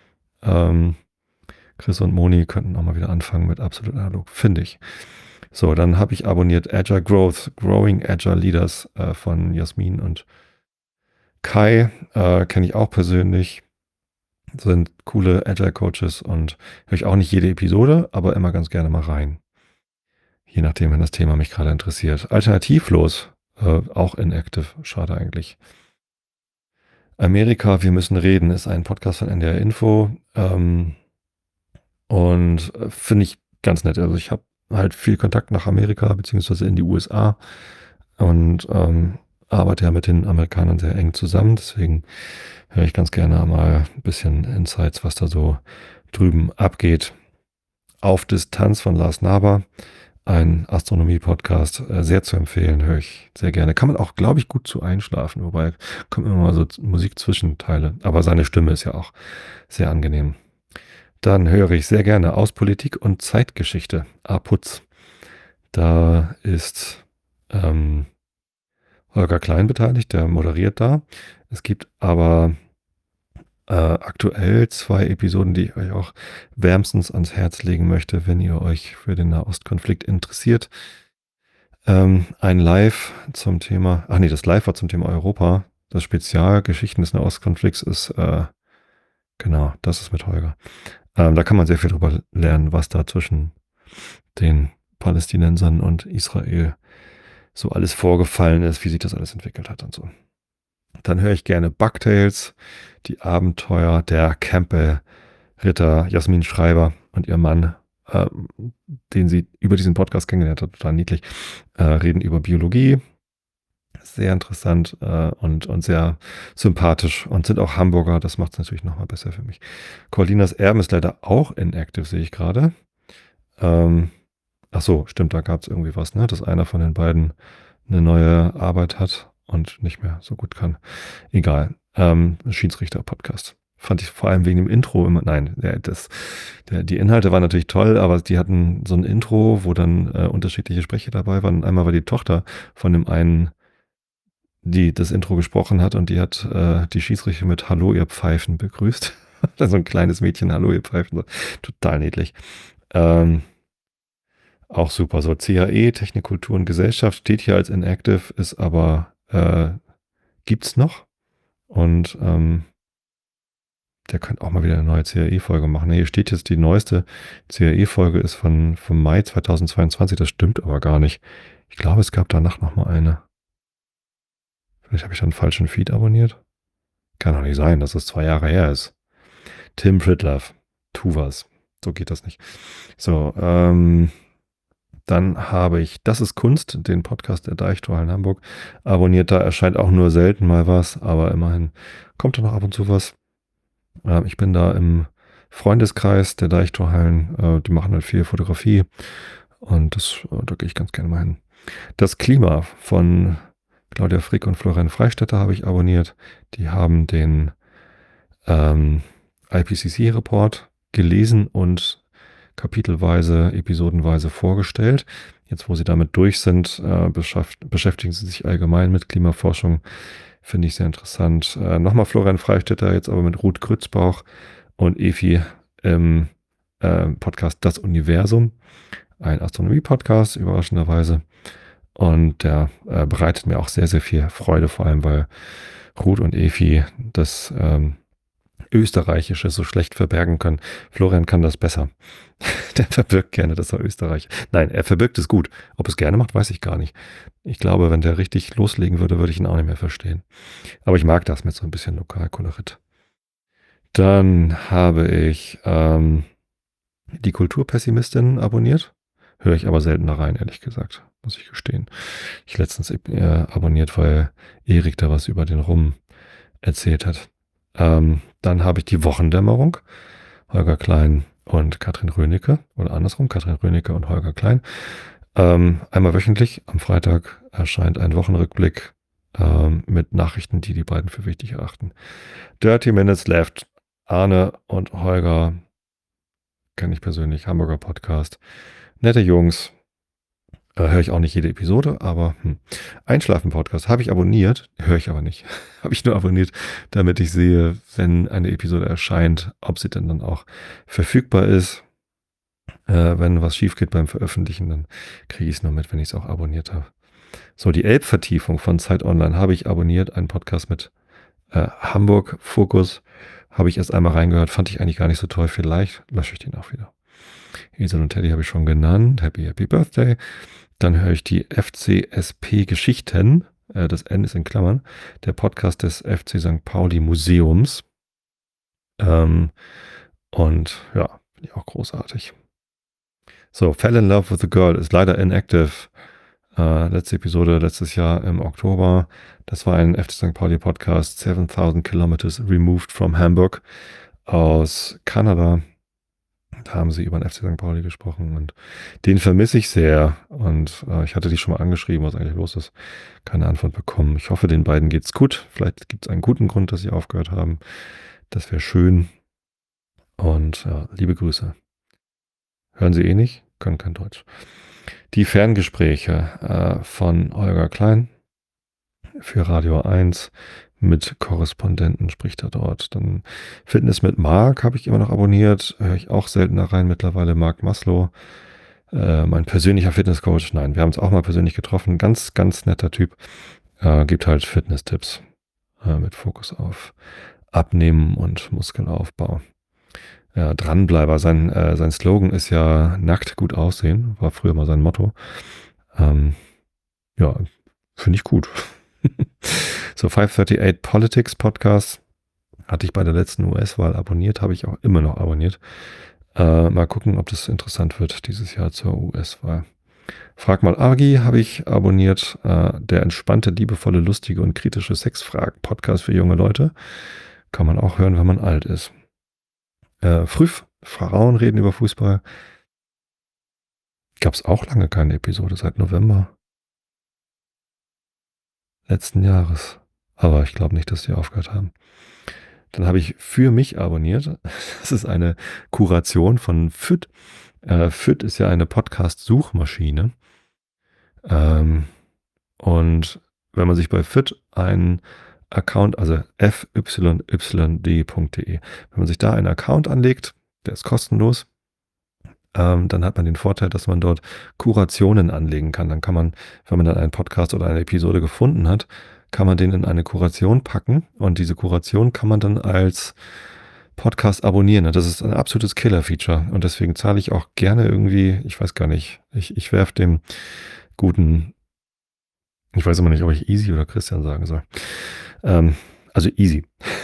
Chris und Moni könnten auch mal wieder anfangen mit absolut analog, finde ich. So, dann habe ich abonniert Agile Growth, Growing Agile Leaders von Jasmin und Kai. Kenne ich auch persönlich. Sind coole Agile Coaches und höre ich auch nicht jede Episode, aber immer ganz gerne mal rein. Je nachdem, wenn das Thema mich gerade interessiert. Alternativlos, auch inactive, schade eigentlich. Amerika, wir müssen reden, ist ein Podcast von NDR Info. Und finde ich ganz nett. Also ich habe halt viel Kontakt nach Amerika beziehungsweise in die USA und arbeite ja mit den Amerikanern sehr eng zusammen. Deswegen höre ich ganz gerne mal ein bisschen Insights, was da so drüben abgeht. Auf Distanz von Lars Naber, ein Astronomie-Podcast, sehr zu empfehlen, höre ich sehr gerne. Kann man auch, glaube ich, gut zu einschlafen, wobei kommt immer mal so Musikzwischenteile. Aber seine Stimme ist ja auch sehr angenehm. Dann höre ich sehr gerne aus Politik und Zeitgeschichte. Putz. Da ist Holger Klein beteiligt, der moderiert da. Es gibt aber aktuell 2 Episoden, die ich euch auch wärmstens ans Herz legen möchte, wenn ihr euch für den Nahostkonflikt interessiert. Ein Live zum Thema, das Live war zum Thema Europa. Das Spezial Geschichten des Nahostkonflikts ist, genau, das ist mit Holger. Da kann man sehr viel drüber lernen, was da zwischen den Palästinensern und Israel so alles vorgefallen ist, wie sich das alles entwickelt hat und so. Dann höre ich gerne Bugtails, die Abenteuer der Campbell-Ritter Jasmin Schreiber und ihr Mann, den sie über diesen Podcast kennengelernt hat, total niedlich, reden über Biologie. Sehr interessant und sehr sympathisch und sind auch Hamburger. Das macht es natürlich nochmal besser für mich. Corlinas Erben ist leider auch inactive, sehe ich gerade. Ach so, stimmt, da gab es irgendwie was, ne? Dass einer von den beiden eine neue Arbeit hat und nicht mehr so gut kann. Egal. Schiedsrichter-Podcast. Fand ich vor allem wegen dem Intro immer, nein, die Inhalte waren natürlich toll, aber die hatten so ein Intro, wo dann unterschiedliche Sprecher dabei waren. Einmal war die Tochter von dem einen, die das Intro gesprochen hat und die hat die Schiedsrichter mit Hallo, ihr Pfeifen begrüßt. So ein kleines Mädchen, Hallo, ihr Pfeifen. So. Total niedlich. Auch super. So CAE, Technik, Kultur und Gesellschaft steht hier als inactive, ist aber gibt's noch. Und der könnte auch mal wieder eine neue CAE-Folge machen. Hier steht jetzt, die neueste CAE-Folge ist vom Mai 2022. Das stimmt aber gar nicht. Ich glaube, es gab danach noch mal eine. Vielleicht habe ich dann einen falschen Feed abonniert. Kann doch nicht sein, dass es 2 Jahre her ist. Tim Pritlove. Tu was. So geht das nicht. So, dann habe ich Das ist Kunst, den Podcast der Deichtorhallen in Hamburg, abonniert. Da erscheint auch nur selten mal was, aber immerhin kommt da noch ab und zu was. Ich bin da im Freundeskreis der Deichtorhallen. Die machen halt viel Fotografie und da gehe ich ganz gerne mal hin. Das Klima von Claudia Frick und Florian Freistetter habe ich abonniert. Die haben den IPCC-Report gelesen und kapitelweise, episodenweise vorgestellt. Jetzt, wo sie damit durch sind, beschäftigen sie sich allgemein mit Klimaforschung. Finde ich sehr interessant. Nochmal Florian Freistetter, jetzt aber mit Ruth Grützbauch und Efi im Podcast Das Universum. Ein Astronomie-Podcast, überraschenderweise. Und der bereitet mir auch sehr, sehr viel Freude, vor allem, weil Ruth und Efi das Österreichische so schlecht verbergen können. Florian kann das besser. Der verbirgt gerne, dass er Österreich. Nein, er verbirgt es gut. Ob es gerne macht, weiß ich gar nicht. Ich glaube, wenn der richtig loslegen würde, würde ich ihn auch nicht mehr verstehen. Aber ich mag das mit so ein bisschen Lokalkolorit. Dann habe ich die Kulturpessimistin abonniert. Höre ich aber selten da rein, ehrlich gesagt, muss ich gestehen. Ich letztens abonniert, weil Erik da was über den Rum erzählt hat. Dann habe ich die Wochendämmerung, Holger Klein und Katrin Rönecke, oder andersrum, Katrin Rönecke und Holger Klein. Einmal wöchentlich, am Freitag erscheint ein Wochenrückblick mit Nachrichten, die die beiden für wichtig erachten. 30 Minutes Left, Arne und Holger, kenne ich persönlich, Hamburger Podcast. Nette Jungs, höre ich auch nicht jede Episode, aber Einschlafen-Podcast habe ich abonniert, höre ich aber nicht. Habe ich nur abonniert, damit ich sehe, wenn eine Episode erscheint, ob sie dann auch verfügbar ist. Wenn was schief geht beim Veröffentlichen, dann kriege ich es nur mit, wenn ich es auch abonniert habe. So, die Elbvertiefung von Zeit Online habe ich abonniert, einen Podcast mit Hamburg Fokus. Habe ich erst einmal reingehört, fand ich eigentlich gar nicht so toll. Vielleicht lösche ich den auch wieder. Esel und Teddy habe ich schon genannt. Happy Birthday. Dann höre ich die FCSP Geschichten. Das N ist in Klammern. Der Podcast des FC St. Pauli Museums. Und ja, finde ich auch großartig. So, Fell in Love with a Girl ist leider inactive. Letzte Episode letztes Jahr im Oktober. Das war ein FC St. Pauli Podcast, 7000 Kilometers removed from Hamburg aus Kanada. Da haben sie über den FC St. Pauli gesprochen und den vermisse ich sehr. Und ich hatte die schon mal angeschrieben, was eigentlich los ist. Keine Antwort bekommen. Ich hoffe, den beiden geht's gut. Vielleicht gibt es einen guten Grund, dass sie aufgehört haben. Das wäre schön. Und liebe Grüße. Hören Sie eh nicht? Können kein Deutsch. Die Ferngespräche von Holger Klein für Radio 1 mit Korrespondenten spricht er dort. Dann Fitness mit Marc habe ich immer noch abonniert. Höre ich auch seltener rein mittlerweile. Marc Maslow, mein persönlicher Fitnesscoach. Nein, wir haben uns auch mal persönlich getroffen. Ganz, ganz netter Typ. Gibt halt Fitness-Tipps mit Fokus auf Abnehmen und Muskelaufbau. Ja, Dranbleiber. Sein Slogan ist ja nackt gut aussehen. War früher mal sein Motto. Ja, finde ich gut. So, 538 Politics Podcast hatte ich bei der letzten US-Wahl abonniert, habe ich auch immer noch abonniert. Mal gucken, ob das interessant wird dieses Jahr zur US-Wahl. Frag mal Agi habe ich abonniert. Der entspannte, liebevolle, lustige und kritische Sexfragen-Podcast für junge Leute. Kann man auch hören, wenn man alt ist. Früff, Frauen reden über Fußball. Gab es auch lange keine Episode, seit November letzten Jahres. Aber ich glaube nicht, dass die aufgehört haben. Dann habe ich für mich abonniert. Das ist eine Kuration von FYD. FYD ist ja eine Podcast-Suchmaschine. Und wenn man sich bei FYD einen Account, also fyyd.de, wenn man sich da einen Account anlegt, der ist kostenlos, dann hat man den Vorteil, dass man dort Kurationen anlegen kann. Dann kann man, wenn man dann einen Podcast oder eine Episode gefunden hat, kann man den in eine Kuration packen und diese Kuration kann man dann als Podcast abonnieren. Das ist ein absolutes Killer-Feature und deswegen zahle ich auch gerne irgendwie, ich weiß gar nicht, ich werfe dem guten, ich weiß immer nicht, ob ich Easy oder Christian sagen soll. Also Easy.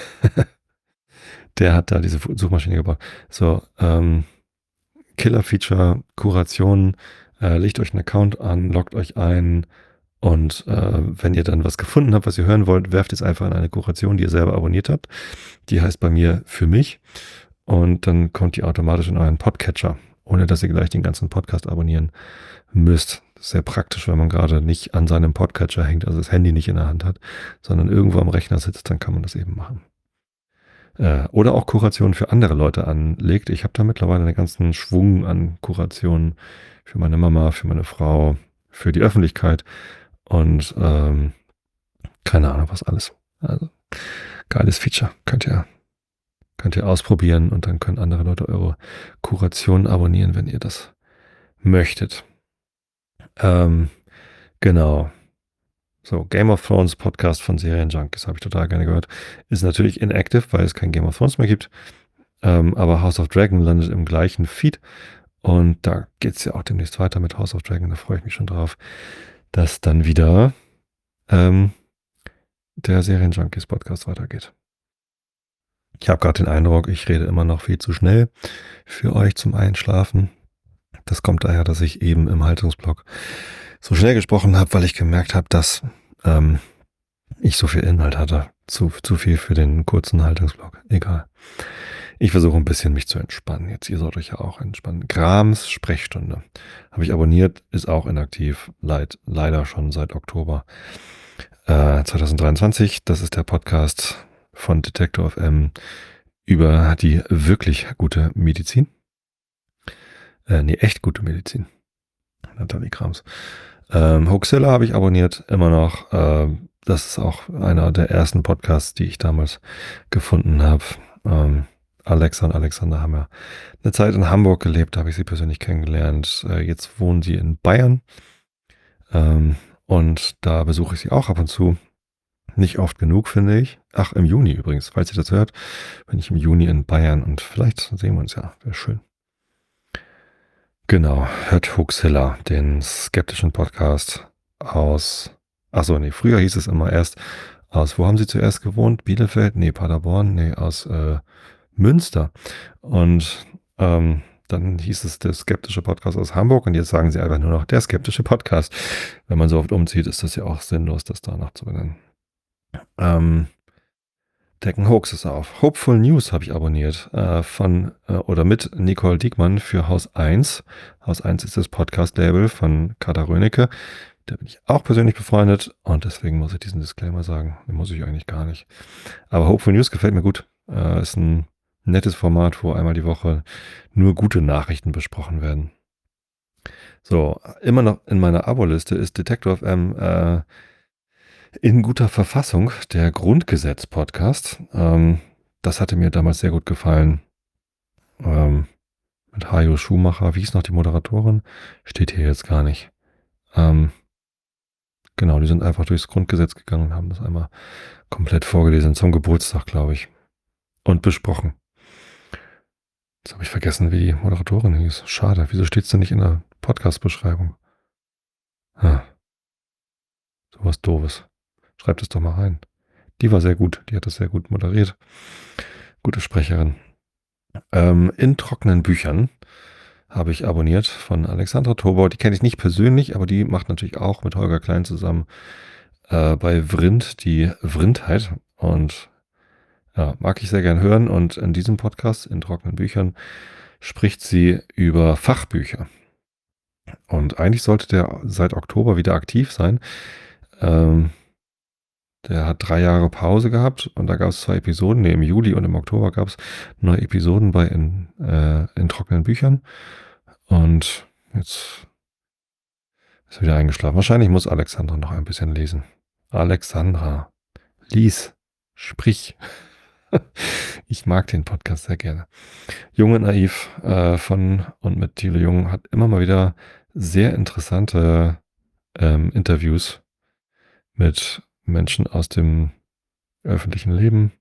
Der hat da diese Suchmaschine gebaut. So, Killer-Feature, Kuration, legt euch einen Account an, loggt euch ein und wenn ihr dann was gefunden habt, was ihr hören wollt, werft es einfach in eine Kuration, die ihr selber abonniert habt. Die heißt bei mir für mich und dann kommt die automatisch in euren Podcatcher, ohne dass ihr gleich den ganzen Podcast abonnieren müsst. Das ist sehr praktisch, wenn man gerade nicht an seinem Podcatcher hängt, also das Handy nicht in der Hand hat, sondern irgendwo am Rechner sitzt, dann kann man das eben machen. Oder auch Kurationen für andere Leute anlegt. Ich habe da mittlerweile einen ganzen Schwung an Kurationen für meine Mama, für meine Frau, für die Öffentlichkeit und keine Ahnung was alles. Also geiles Feature. Könnt ihr ausprobieren und dann können andere Leute eure Kurationen abonnieren, wenn ihr das möchtet. Genau. So, Game of Thrones Podcast von Serienjunkies habe ich total gerne gehört. Ist natürlich inactive, weil es kein Game of Thrones mehr gibt. Aber House of Dragon landet im gleichen Feed. Und da geht es ja auch demnächst weiter mit House of Dragon. Da freue ich mich schon drauf, dass dann wieder der Serienjunkies Podcast weitergeht. Ich habe gerade den Eindruck, ich rede immer noch viel zu schnell für euch zum Einschlafen. Das kommt daher, dass ich eben im Haltungsblock so schnell gesprochen habe, weil ich gemerkt habe, dass ich so viel Inhalt hatte. Zu viel für den kurzen Haltungsblock. Egal. Ich versuche ein bisschen mich zu entspannen. Jetzt, ihr sollt euch ja auch entspannen. Grams Sprechstunde. Habe ich abonniert, ist auch inaktiv. Leider schon seit Oktober 2023. Das ist der Podcast von Detektor FM über die wirklich gute Medizin. Echt gute Medizin. Nathalie Grams. Hoaxilla habe ich abonniert, immer noch. Das ist auch einer der ersten Podcasts, die ich damals gefunden habe. Alexa und Alexander haben ja eine Zeit in Hamburg gelebt, da habe ich sie persönlich kennengelernt. Jetzt wohnen sie in Bayern. Und da besuche ich sie auch ab und zu. Nicht oft genug, finde ich. Ach, im Juni übrigens, falls ihr das hört, bin ich im Juni in Bayern und vielleicht sehen wir uns ja. Wäre schön. Genau, hört Hoaxilla, den skeptischen Podcast aus. Achso, nee, früher hieß es immer erst aus. Wo haben Sie zuerst gewohnt? Bielefeld? Nee, Paderborn? Nee, aus Münster. Und dann hieß es der skeptische Podcast aus Hamburg und jetzt sagen sie einfach nur noch der skeptische Podcast. Wenn man so oft umzieht, ist das ja auch sinnlos, das danach zu benennen. Decken Hoaxes auf. Hopeful News habe ich abonniert oder mit Nicole Diekmann für Haus 1. Haus 1 ist das Podcast-Label von Kader Rönecke. Da bin ich auch persönlich befreundet und deswegen muss ich diesen Disclaimer sagen. Den muss ich eigentlich gar nicht. Aber Hopeful News gefällt mir gut. Ist ein nettes Format, wo einmal die Woche nur gute Nachrichten besprochen werden. So, immer noch in meiner Abo-Liste ist Detektor FM in guter Verfassung, der Grundgesetz-Podcast. Das hatte mir damals sehr gut gefallen. Mit Hajo Schumacher. Wie hieß noch die Moderatorin? Steht hier jetzt gar nicht. Genau, die sind einfach durchs Grundgesetz gegangen und haben das einmal komplett vorgelesen. Zum Geburtstag, glaube ich. Und besprochen. Jetzt habe ich vergessen, wie die Moderatorin hieß. Schade. Wieso steht es denn nicht in der Podcast-Beschreibung? Sowas Doofes. Schreibt es doch mal rein. Die war sehr gut. Die hat das sehr gut moderiert. Gute Sprecherin. In trockenen Büchern habe ich abonniert von Alexandra Tobau. Die kenne ich nicht persönlich, aber die macht natürlich auch mit Holger Klein zusammen bei Vrind die Vrindheit. Und ja, mag ich sehr gern hören. Und in diesem Podcast, in trockenen Büchern, spricht sie über Fachbücher. Und eigentlich sollte der seit Oktober wieder aktiv sein. Der hat 3 Jahre Pause gehabt und da gab es 2 Episoden. Nee, im Juli und im Oktober gab es neue Episoden bei in trockenen Büchern. Und jetzt ist er wieder eingeschlafen. Wahrscheinlich muss Alexandra noch ein bisschen lesen. Alexandra, lies, sprich. Ich mag den Podcast sehr gerne. Jung und naiv von und mit Thilo Jung hat immer mal wieder sehr interessante Interviews mit Menschen aus dem öffentlichen Leben.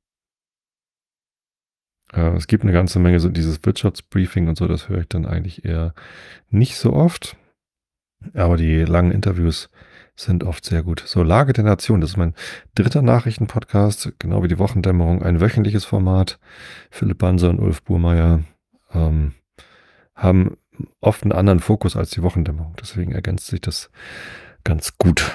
Es gibt eine ganze Menge, so dieses Wirtschaftsbriefing und so, das höre ich dann eigentlich eher nicht so oft. Aber die langen Interviews sind oft sehr gut. So, Lage der Nation, das ist mein 3. Nachrichtenpodcast, genau wie die Wochendämmerung, ein wöchentliches Format. Philipp Banse und Ulf Burmeier haben oft einen anderen Fokus als die Wochendämmerung. Deswegen ergänzt sich das ganz gut.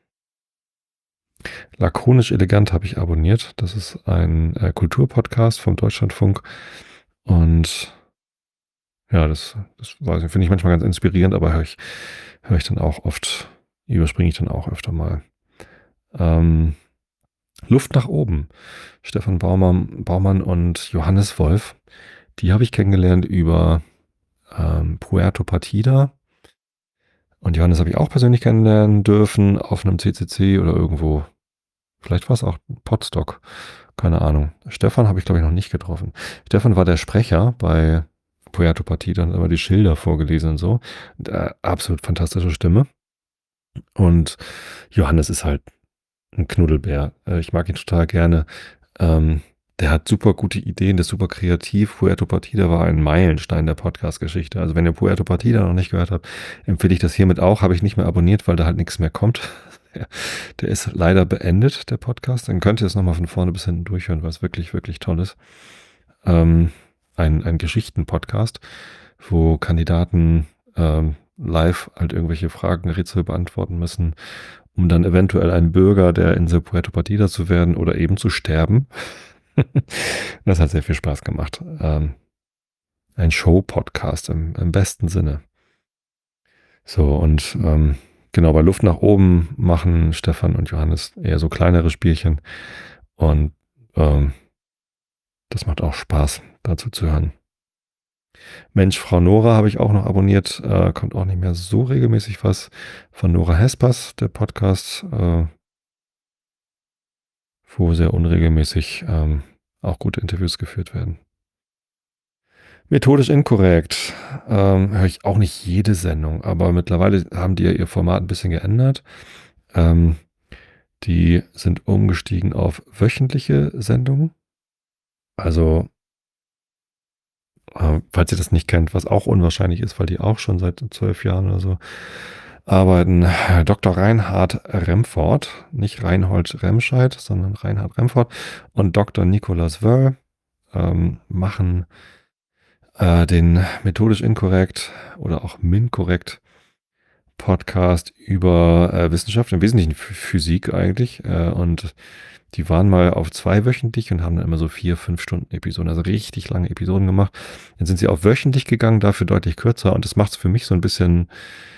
Lakonisch elegant habe ich abonniert. Das ist ein Kulturpodcast vom Deutschlandfunk. Und ja, das weiß ich, finde ich manchmal ganz inspirierend, aber höre ich dann auch oft, überspringe ich dann auch öfter mal. Luft nach oben. Stefan Baumann und Johannes Wolf. Die habe ich kennengelernt über Puerto Partida. Und Johannes habe ich auch persönlich kennenlernen dürfen auf einem CCC oder irgendwo. Vielleicht war es auch Podstock. Keine Ahnung. Stefan habe ich, glaube ich, noch nicht getroffen. Stefan war der Sprecher bei Puerto Partida und hat immer die Schilder vorgelesen und so. Absolut fantastische Stimme. Und Johannes ist halt ein Knuddelbär. Ich mag ihn total gerne. Der hat super gute Ideen, der ist super kreativ. Puerto Partida war ein Meilenstein der Podcast-Geschichte. Also wenn ihr Puerto Partida noch nicht gehört habt, empfehle ich das hiermit auch. Habe ich nicht mehr abonniert, weil da halt nichts mehr kommt. Der ist leider beendet, der Podcast. Dann könnt ihr es nochmal von vorne bis hinten durchhören, weil es wirklich, wirklich toll ist. Ein Geschichten-Podcast, wo Kandidaten live halt irgendwelche Fragen, Rätsel beantworten müssen um dann eventuell ein Bürger der Insel Puerto Partida zu werden oder eben zu sterben. Das hat sehr viel Spaß gemacht. Ein Show-Podcast im besten Sinne. So, und genau, bei Luft nach oben machen Stefan und Johannes eher so kleinere Spielchen. Und das macht auch Spaß, dazu zu hören. Mensch, Frau Nora habe ich auch noch abonniert. Kommt auch nicht mehr so regelmäßig was von Nora Hespers, der Podcast, wo sehr unregelmäßig auch gute Interviews geführt werden. Methodisch inkorrekt. Höre ich auch nicht jede Sendung, aber mittlerweile haben die ja ihr Format ein bisschen geändert. Die sind umgestiegen auf wöchentliche Sendungen. Also, falls ihr das nicht kennt, was auch unwahrscheinlich ist, weil die auch schon seit 12 Jahren oder so arbeiten. Dr. Reinhard Remford, nicht Reinhold Remscheid, sondern Reinhard Remford und Dr. Nicolas Wörl machen den methodisch inkorrekt oder auch MINkorrekt Podcast über Wissenschaft, im Wesentlichen Physik eigentlich. Und die waren mal auf 2-wöchentlich und haben dann immer so 4-5 Stunden Episoden, also richtig lange Episoden gemacht. Dann sind sie auf wöchentlich gegangen, dafür deutlich kürzer. Und das macht es für mich so ein bisschen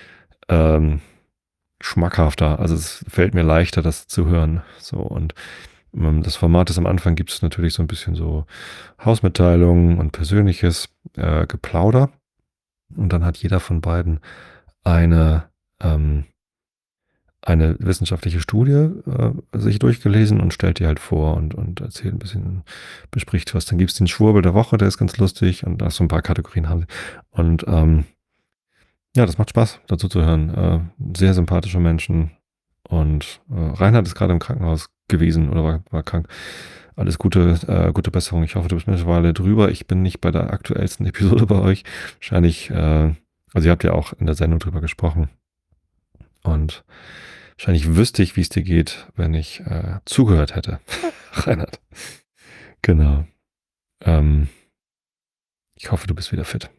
schmackhafter. Also es fällt mir leichter, das zu hören. So, und das Format ist am Anfang, gibt es natürlich so ein bisschen so Hausmitteilungen und persönliches Geplauder. Und dann hat jeder von beiden eine wissenschaftliche Studie sich durchgelesen und stellt die halt vor und erzählt ein bisschen, bespricht was. Dann gibt es den Schwurbel der Woche, der ist ganz lustig und da so ein paar Kategorien haben sie. Und ja, das macht Spaß, dazu zu hören. Sehr sympathische Menschen. Und Reinhard ist gerade im Krankenhaus gewesen oder war krank. Alles gute Besserung. Ich hoffe, du bist mittlerweile drüber. Ich bin nicht bei der aktuellsten Episode bei euch. Wahrscheinlich, also ihr habt ja auch in der Sendung drüber gesprochen. Und wahrscheinlich wüsste ich, wie es dir geht, wenn ich zugehört hätte. Reinhard. Genau. Ich hoffe, du bist wieder fit.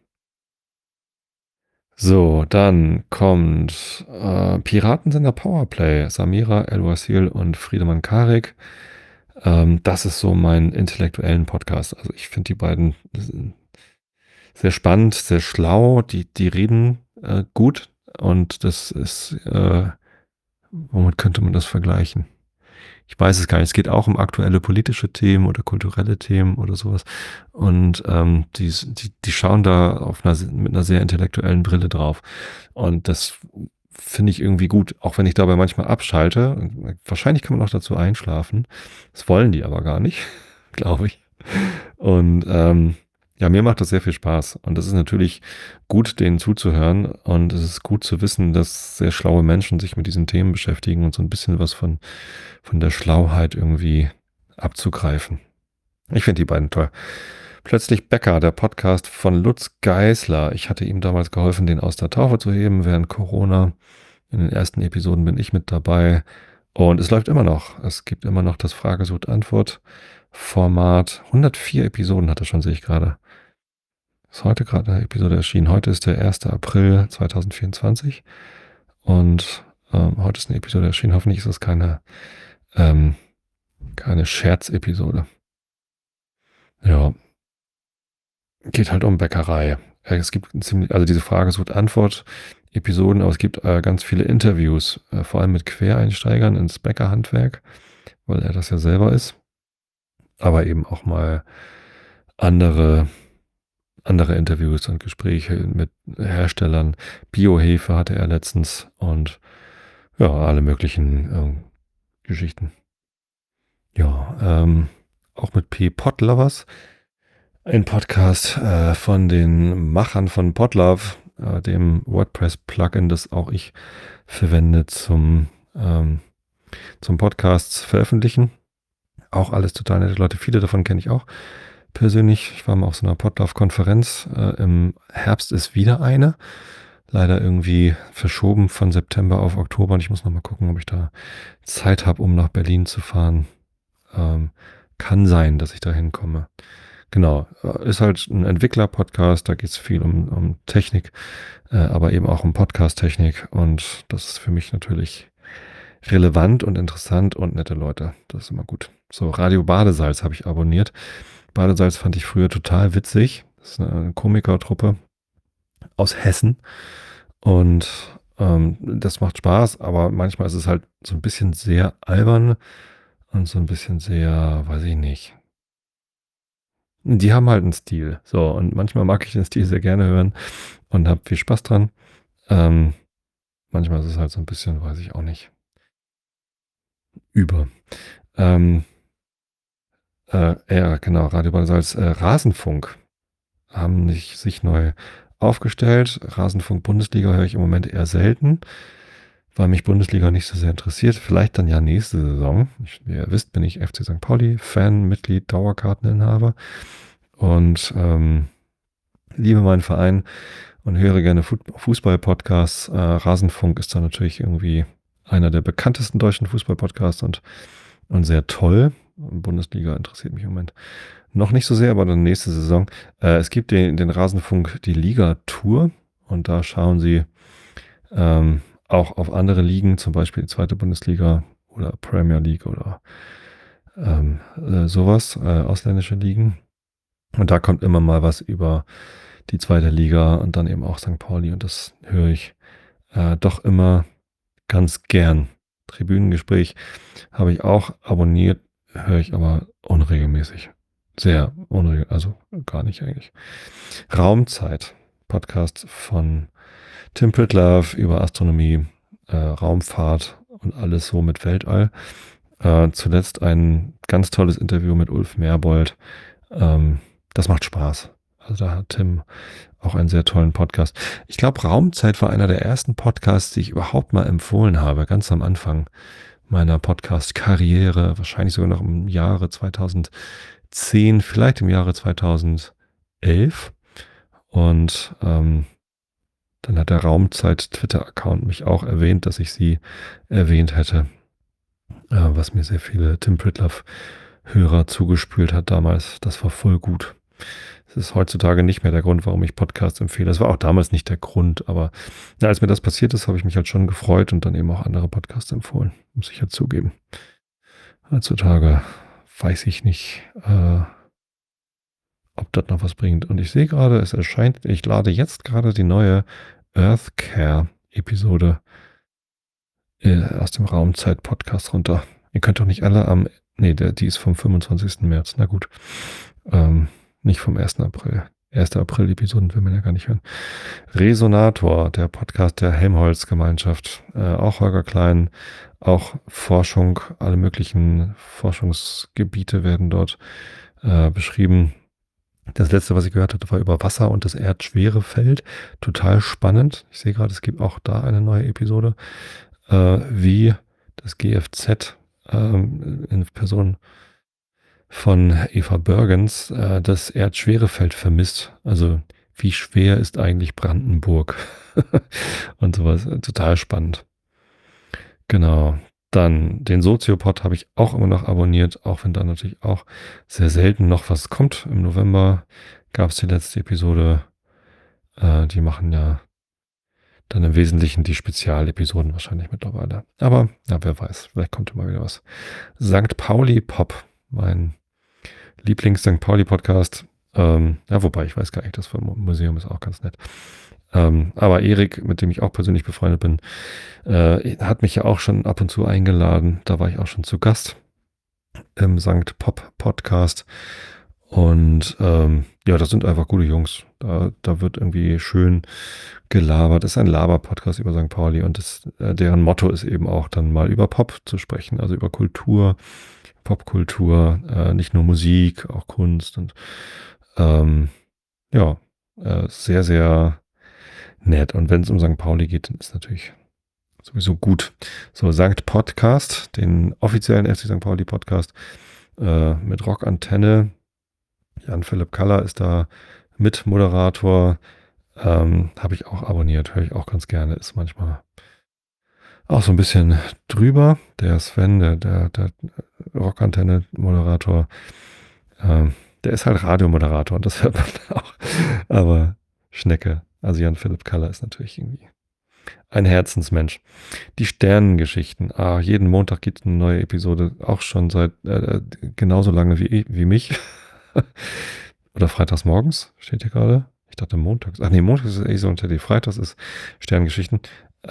So, dann kommt Piratensender Powerplay, Samira El-Wasil und Friedemann Karik. Das ist so mein intellektuellen Podcast. Also ich finde die beiden sehr spannend, sehr schlau. Die reden gut und das ist, womit könnte man das vergleichen? Ich weiß es gar nicht. Es geht auch um aktuelle politische Themen oder kulturelle Themen oder sowas. Und die schauen da mit einer sehr intellektuellen Brille drauf. Und das finde ich irgendwie gut, auch wenn ich dabei manchmal abschalte. Wahrscheinlich kann man auch dazu einschlafen. Das wollen die aber gar nicht, glaube ich. Und ja, mir macht das sehr viel Spaß. Und das ist natürlich gut, denen zuzuhören. Und es ist gut zu wissen, dass sehr schlaue Menschen sich mit diesen Themen beschäftigen und so ein bisschen was von der Schlauheit irgendwie abzugreifen. Ich finde die beiden toll. Plötzlich Becker, der Podcast von Lutz Geisler. Ich hatte ihm damals geholfen, den aus der Taufe zu heben während Corona. In den ersten Episoden bin ich mit dabei. Und es läuft immer noch. Es gibt immer noch das Frage-Sucht-Antwort-Format. 104 Episoden hat er schon, sehe ich gerade. Ist heute gerade eine Episode erschienen. Heute ist der 1. April 2024. Und heute ist eine Episode erschienen. Hoffentlich ist es keine Scherzepisode. Ja. Geht halt um Bäckerei. Es gibt also diese Frage-Sucht-Antwort-Episoden, aber es gibt ganz viele Interviews, vor allem mit Quereinsteigern ins Bäckerhandwerk, weil er das ja selber ist. Aber eben auch mal andere Interviews und Gespräche mit Herstellern. Biohefe hatte er letztens und ja, alle möglichen Geschichten. Ja, auch mit P. Podlovers. Ein Podcast von den Machern von Podlove, dem WordPress-Plugin, das auch ich verwende zum Podcasts veröffentlichen. Auch alles total nette Leute. Viele davon kenne ich auch persönlich. Ich war mal auf so einer Podlove-Konferenz. Im Herbst ist wieder eine. Leider irgendwie verschoben von September auf Oktober. Und ich muss noch mal gucken, ob ich da Zeit habe, um nach Berlin zu fahren. Kann sein, dass ich da hinkomme. Genau, ist halt ein Entwickler-Podcast, da geht es viel um Technik, aber eben auch um Podcast-Technik und das ist für mich natürlich relevant und interessant und nette Leute. Das ist immer gut. So, Radio Badesalz habe ich abonniert. Badesalz fand ich früher total witzig. Das ist eine Komikertruppe aus Hessen. Und das macht Spaß, aber manchmal ist es halt so ein bisschen sehr albern und so ein bisschen sehr, weiß ich nicht. Die haben halt einen Stil. So, und manchmal mag ich den Stil sehr gerne hören und habe viel Spaß dran. Ähm, manchmal ist es halt so ein bisschen, weiß ich auch nicht, über. Ähm, ja, genau, Radio Badesalz, Rasenfunk haben sich neu aufgestellt. Rasenfunk Bundesliga höre ich im Moment eher selten, weil mich Bundesliga nicht so sehr interessiert. Vielleicht dann ja nächste Saison. Wie ihr wisst, bin ich FC St. Pauli Fan, Mitglied, Dauerkarteninhaber und liebe meinen Verein und höre gerne Fußball-Podcasts. Rasenfunk ist da natürlich irgendwie einer der bekanntesten deutschen Fußball-Podcasts und sehr toll. Bundesliga interessiert mich im Moment noch nicht so sehr, aber dann nächste Saison. Es gibt den Rasenfunk, die Liga-Tour, und da schauen sie auch auf andere Ligen, zum Beispiel die zweite Bundesliga oder Premier League oder sowas, ausländische Ligen. Und da kommt immer mal was über die zweite Liga und dann eben auch St. Pauli, und das höre ich doch immer ganz gern. Tribünengespräch habe ich auch abonniert, höre ich aber unregelmäßig. Sehr unregelmäßig, also gar nicht eigentlich. Raumzeit, Podcast von Tim Pritlove über Astronomie, Raumfahrt und alles so mit Weltall. Zuletzt ein ganz tolles Interview mit Ulf Merbold. Das macht Spaß. Also da hat Tim auch einen sehr tollen Podcast. Ich glaube, Raumzeit war einer der ersten Podcasts, die ich überhaupt mal empfohlen habe, ganz am Anfang meiner Podcast-Karriere, wahrscheinlich sogar noch im Jahre 2010, vielleicht im Jahre 2011. Und dann hat der Raumzeit-Twitter-Account mich auch erwähnt, dass ich sie erwähnt hätte, was mir sehr viele Tim Pritlove-Hörer zugespült hat damals. Das war voll gut. Es ist heutzutage nicht mehr der Grund, warum ich Podcasts empfehle. Das war auch damals nicht der Grund, aber als mir das passiert ist, habe ich mich halt schon gefreut und dann eben auch andere Podcasts empfohlen, muss ich halt zugeben. Heutzutage weiß ich nicht, ob das noch was bringt. Und ich sehe gerade, es erscheint, ich lade jetzt gerade die neue Earthcare-Episode aus dem Raumzeit-Podcast runter. Ihr könnt doch nicht alle die ist vom 25. März, na gut. Nicht vom 1. April. 1. April-Episoden will man ja gar nicht hören. Resonator, der Podcast der Helmholtz-Gemeinschaft. Auch Holger Klein, auch Forschung, alle möglichen Forschungsgebiete werden dort beschrieben. Das letzte, was ich gehört hatte, war über Wasser und das Erdschwerefeld. Total spannend. Ich sehe gerade, es gibt auch da eine neue Episode, wie das GFZ in Person von Eva Börgens das Erdschwerefeld vermisst. Also wie schwer ist eigentlich Brandenburg? Und sowas. Total spannend. Genau. Dann den Soziopod habe ich auch immer noch abonniert, auch wenn da natürlich auch sehr selten noch was kommt. Im November gab es die letzte Episode. Die machen ja dann im Wesentlichen die Spezialepisoden wahrscheinlich mittlerweile. Aber ja, wer weiß, vielleicht kommt immer wieder was. St. Pauli Pop, mein Lieblings-St. Pauli-Podcast. Ja, wobei, ich weiß gar nicht, das Museum ist auch ganz nett. Aber Erik, mit dem ich auch persönlich befreundet bin, hat mich ja auch schon ab und zu eingeladen. Da war ich auch schon zu Gast im St. Pop Podcast. Und ja, das sind einfach gute Jungs. Da wird irgendwie schön gelabert. Das ist ein Laber-Podcast über St. Pauli und deren Motto ist eben auch dann mal über Pop zu sprechen, also über Kultur, Popkultur, nicht nur Musik, auch Kunst und ja, sehr, sehr nett. Und wenn es um St. Pauli geht, dann ist natürlich sowieso gut. So, St. Podcast, den offiziellen FC St. Pauli Podcast mit Rockantenne. Jan-Philipp Kaller ist da Mitmoderator. Habe ich auch abonniert, höre ich auch ganz gerne. Ist manchmal auch so ein bisschen drüber. Der Sven, der Rockantenne-Moderator, der ist halt Radiomoderator und das hört man auch. Aber Schnecke, also Jan-Philipp Kaller ist natürlich irgendwie Ein Herzensmensch. Die Sternengeschichten. Jeden Montag gibt es eine neue Episode, auch schon seit genauso lange wie mich. Oder freitags morgens, steht hier gerade. Ich dachte montags. Ach nee, montags ist Ace und Teddy. Freitags ist Sternengeschichten.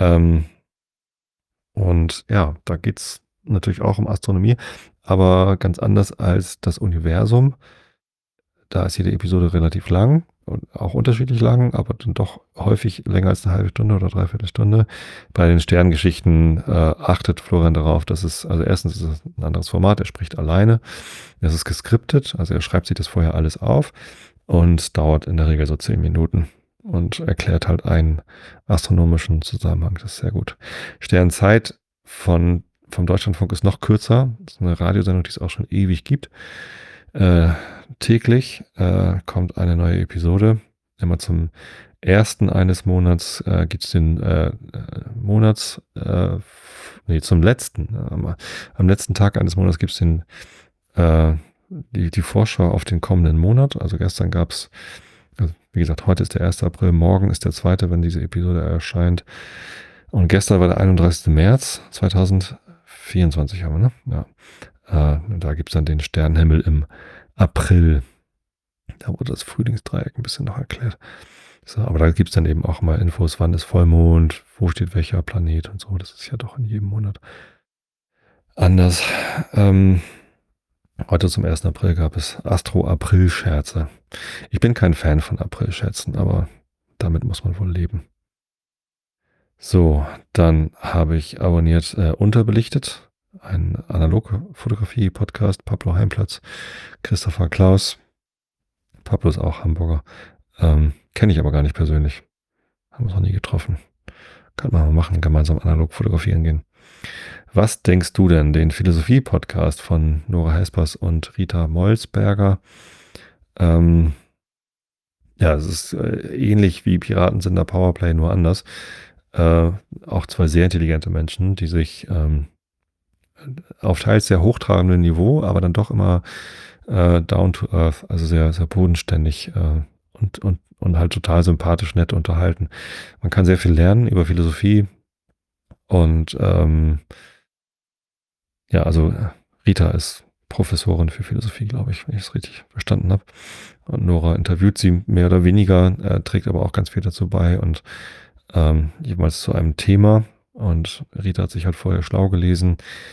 Und ja, da geht es natürlich auch um Astronomie, aber ganz anders als das Universum. Da ist jede Episode relativ lang und auch unterschiedlich lang, aber dann doch häufig länger als eine halbe Stunde oder dreiviertel Stunde. Bei den Sterngeschichten achtet Florian darauf, dass es, also erstens ist es ein anderes Format, er spricht alleine, es ist geskriptet, also er schreibt sich das vorher alles auf und dauert in der Regel so 10 Minuten und erklärt halt einen astronomischen Zusammenhang, das ist sehr gut. Sternzeit vom Deutschlandfunk ist noch kürzer, das ist eine Radiosendung, die es auch schon ewig gibt. Täglich kommt eine neue Episode. Immer zum ersten eines Monats gibt es den zum letzten. Am letzten Tag eines Monats gibt es die Vorschau auf den kommenden Monat. Also gestern gab es, also wie gesagt, heute ist der 1. April, morgen ist der 2., wenn diese Episode erscheint. Und gestern war der 31. März 2024 haben wir, ne? Ja. Da gibt es dann den Sternenhimmel im April. Da wurde das Frühlingsdreieck ein bisschen noch erklärt. So, aber da gibt es dann eben auch mal Infos, wann ist Vollmond, wo steht welcher Planet und so. Das ist ja doch in jedem Monat anders. Heute zum 1. April gab es Astro-April-Scherze. Ich bin kein Fan von April-Scherzen, aber damit muss man wohl leben. So, dann habe ich abonniert Unterbelichtet, ein Analogfotografie-Podcast, Pablo Heimplatz, Christopher Klaus. Pablo ist auch Hamburger. Kenne ich aber gar nicht persönlich. Haben uns noch nie getroffen. Kann man mal machen, gemeinsam analog fotografieren gehen. Was denkst du denn, den Philosophie-Podcast von Nora Hespers und Rita Molsberger? Ja, es ist ähnlich wie Piratensender Powerplay, nur anders. Auch zwei sehr intelligente Menschen, die sich auf teils sehr hochtragendem Niveau, aber dann doch immer down to earth, also sehr, sehr bodenständig und halt total sympathisch, nett unterhalten. Man kann sehr viel lernen über Philosophie und ja, also Rita ist Professorin für Philosophie, glaube ich, wenn ich es richtig verstanden habe. Und Nora interviewt sie mehr oder weniger, trägt aber auch ganz viel dazu bei und jeweils zu einem Thema. Und Rita hat sich halt vorher schlau gelesen.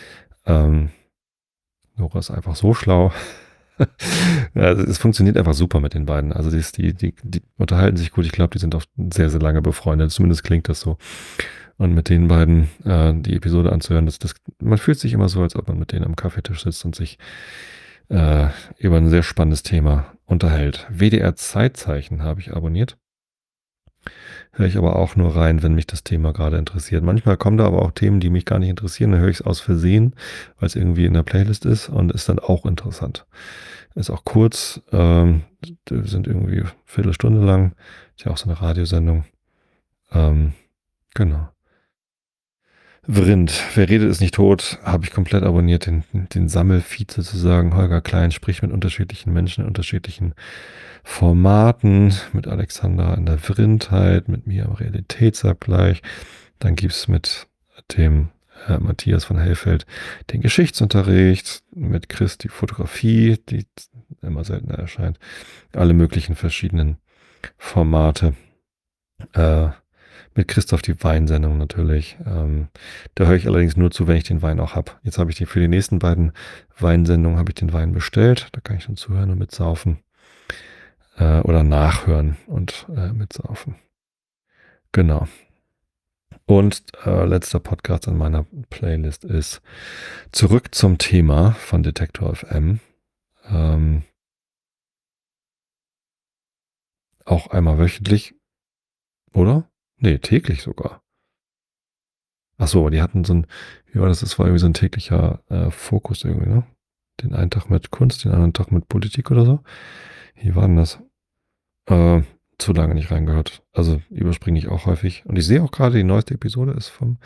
Nora ist einfach so schlau. Ja, es funktioniert einfach super mit den beiden. Also die unterhalten sich gut. Ich glaube, die sind auch sehr, sehr lange befreundet. Zumindest klingt das so. Und mit den beiden die Episode anzuhören, man fühlt sich immer so, als ob man mit denen am Kaffeetisch sitzt und sich über ein sehr spannendes Thema unterhält. WDR Zeitzeichen habe ich abonniert. Höre ich aber auch nur rein, wenn mich das Thema gerade interessiert. Manchmal kommen da aber auch Themen, die mich gar nicht interessieren. Dann höre ich es aus Versehen, weil es irgendwie in der Playlist ist und ist dann auch interessant. Ist auch kurz, sind irgendwie eine Viertelstunde lang. Ist ja auch so eine Radiosendung. Genau. Vrind, wer redet ist nicht tot, habe ich komplett abonniert, den Sammelfeed sozusagen. Holger Klein spricht mit unterschiedlichen Menschen in unterschiedlichen Formaten, mit Alexander in der Vrindheit, mit mir im Realitätsabgleich. Dann gibt es mit dem Matthias von Hellfeld den Geschichtsunterricht, mit Chris die Fotografie, die immer seltener erscheint. Alle möglichen verschiedenen Formate. Mit Christoph die Weinsendung natürlich. Da höre ich allerdings nur zu, wenn ich den Wein auch habe. Jetzt habe ich für die nächsten beiden Weinsendungen habe ich den Wein bestellt. Da kann ich dann zuhören und mitsaufen. Oder nachhören und mitsaufen. Genau. Und letzter Podcast in meiner Playlist ist Zurück zum Thema von Detektor FM. Auch einmal wöchentlich, oder? Nee, täglich sogar. Ach so, die hatten so ein, ja, war irgendwie so ein täglicher Fokus irgendwie, ne? Den einen Tag mit Kunst, den anderen Tag mit Politik oder so. Wie war denn das? Zu lange nicht reingehört. Also überspringe ich auch häufig. Und ich sehe auch gerade, die neueste Episode ist vom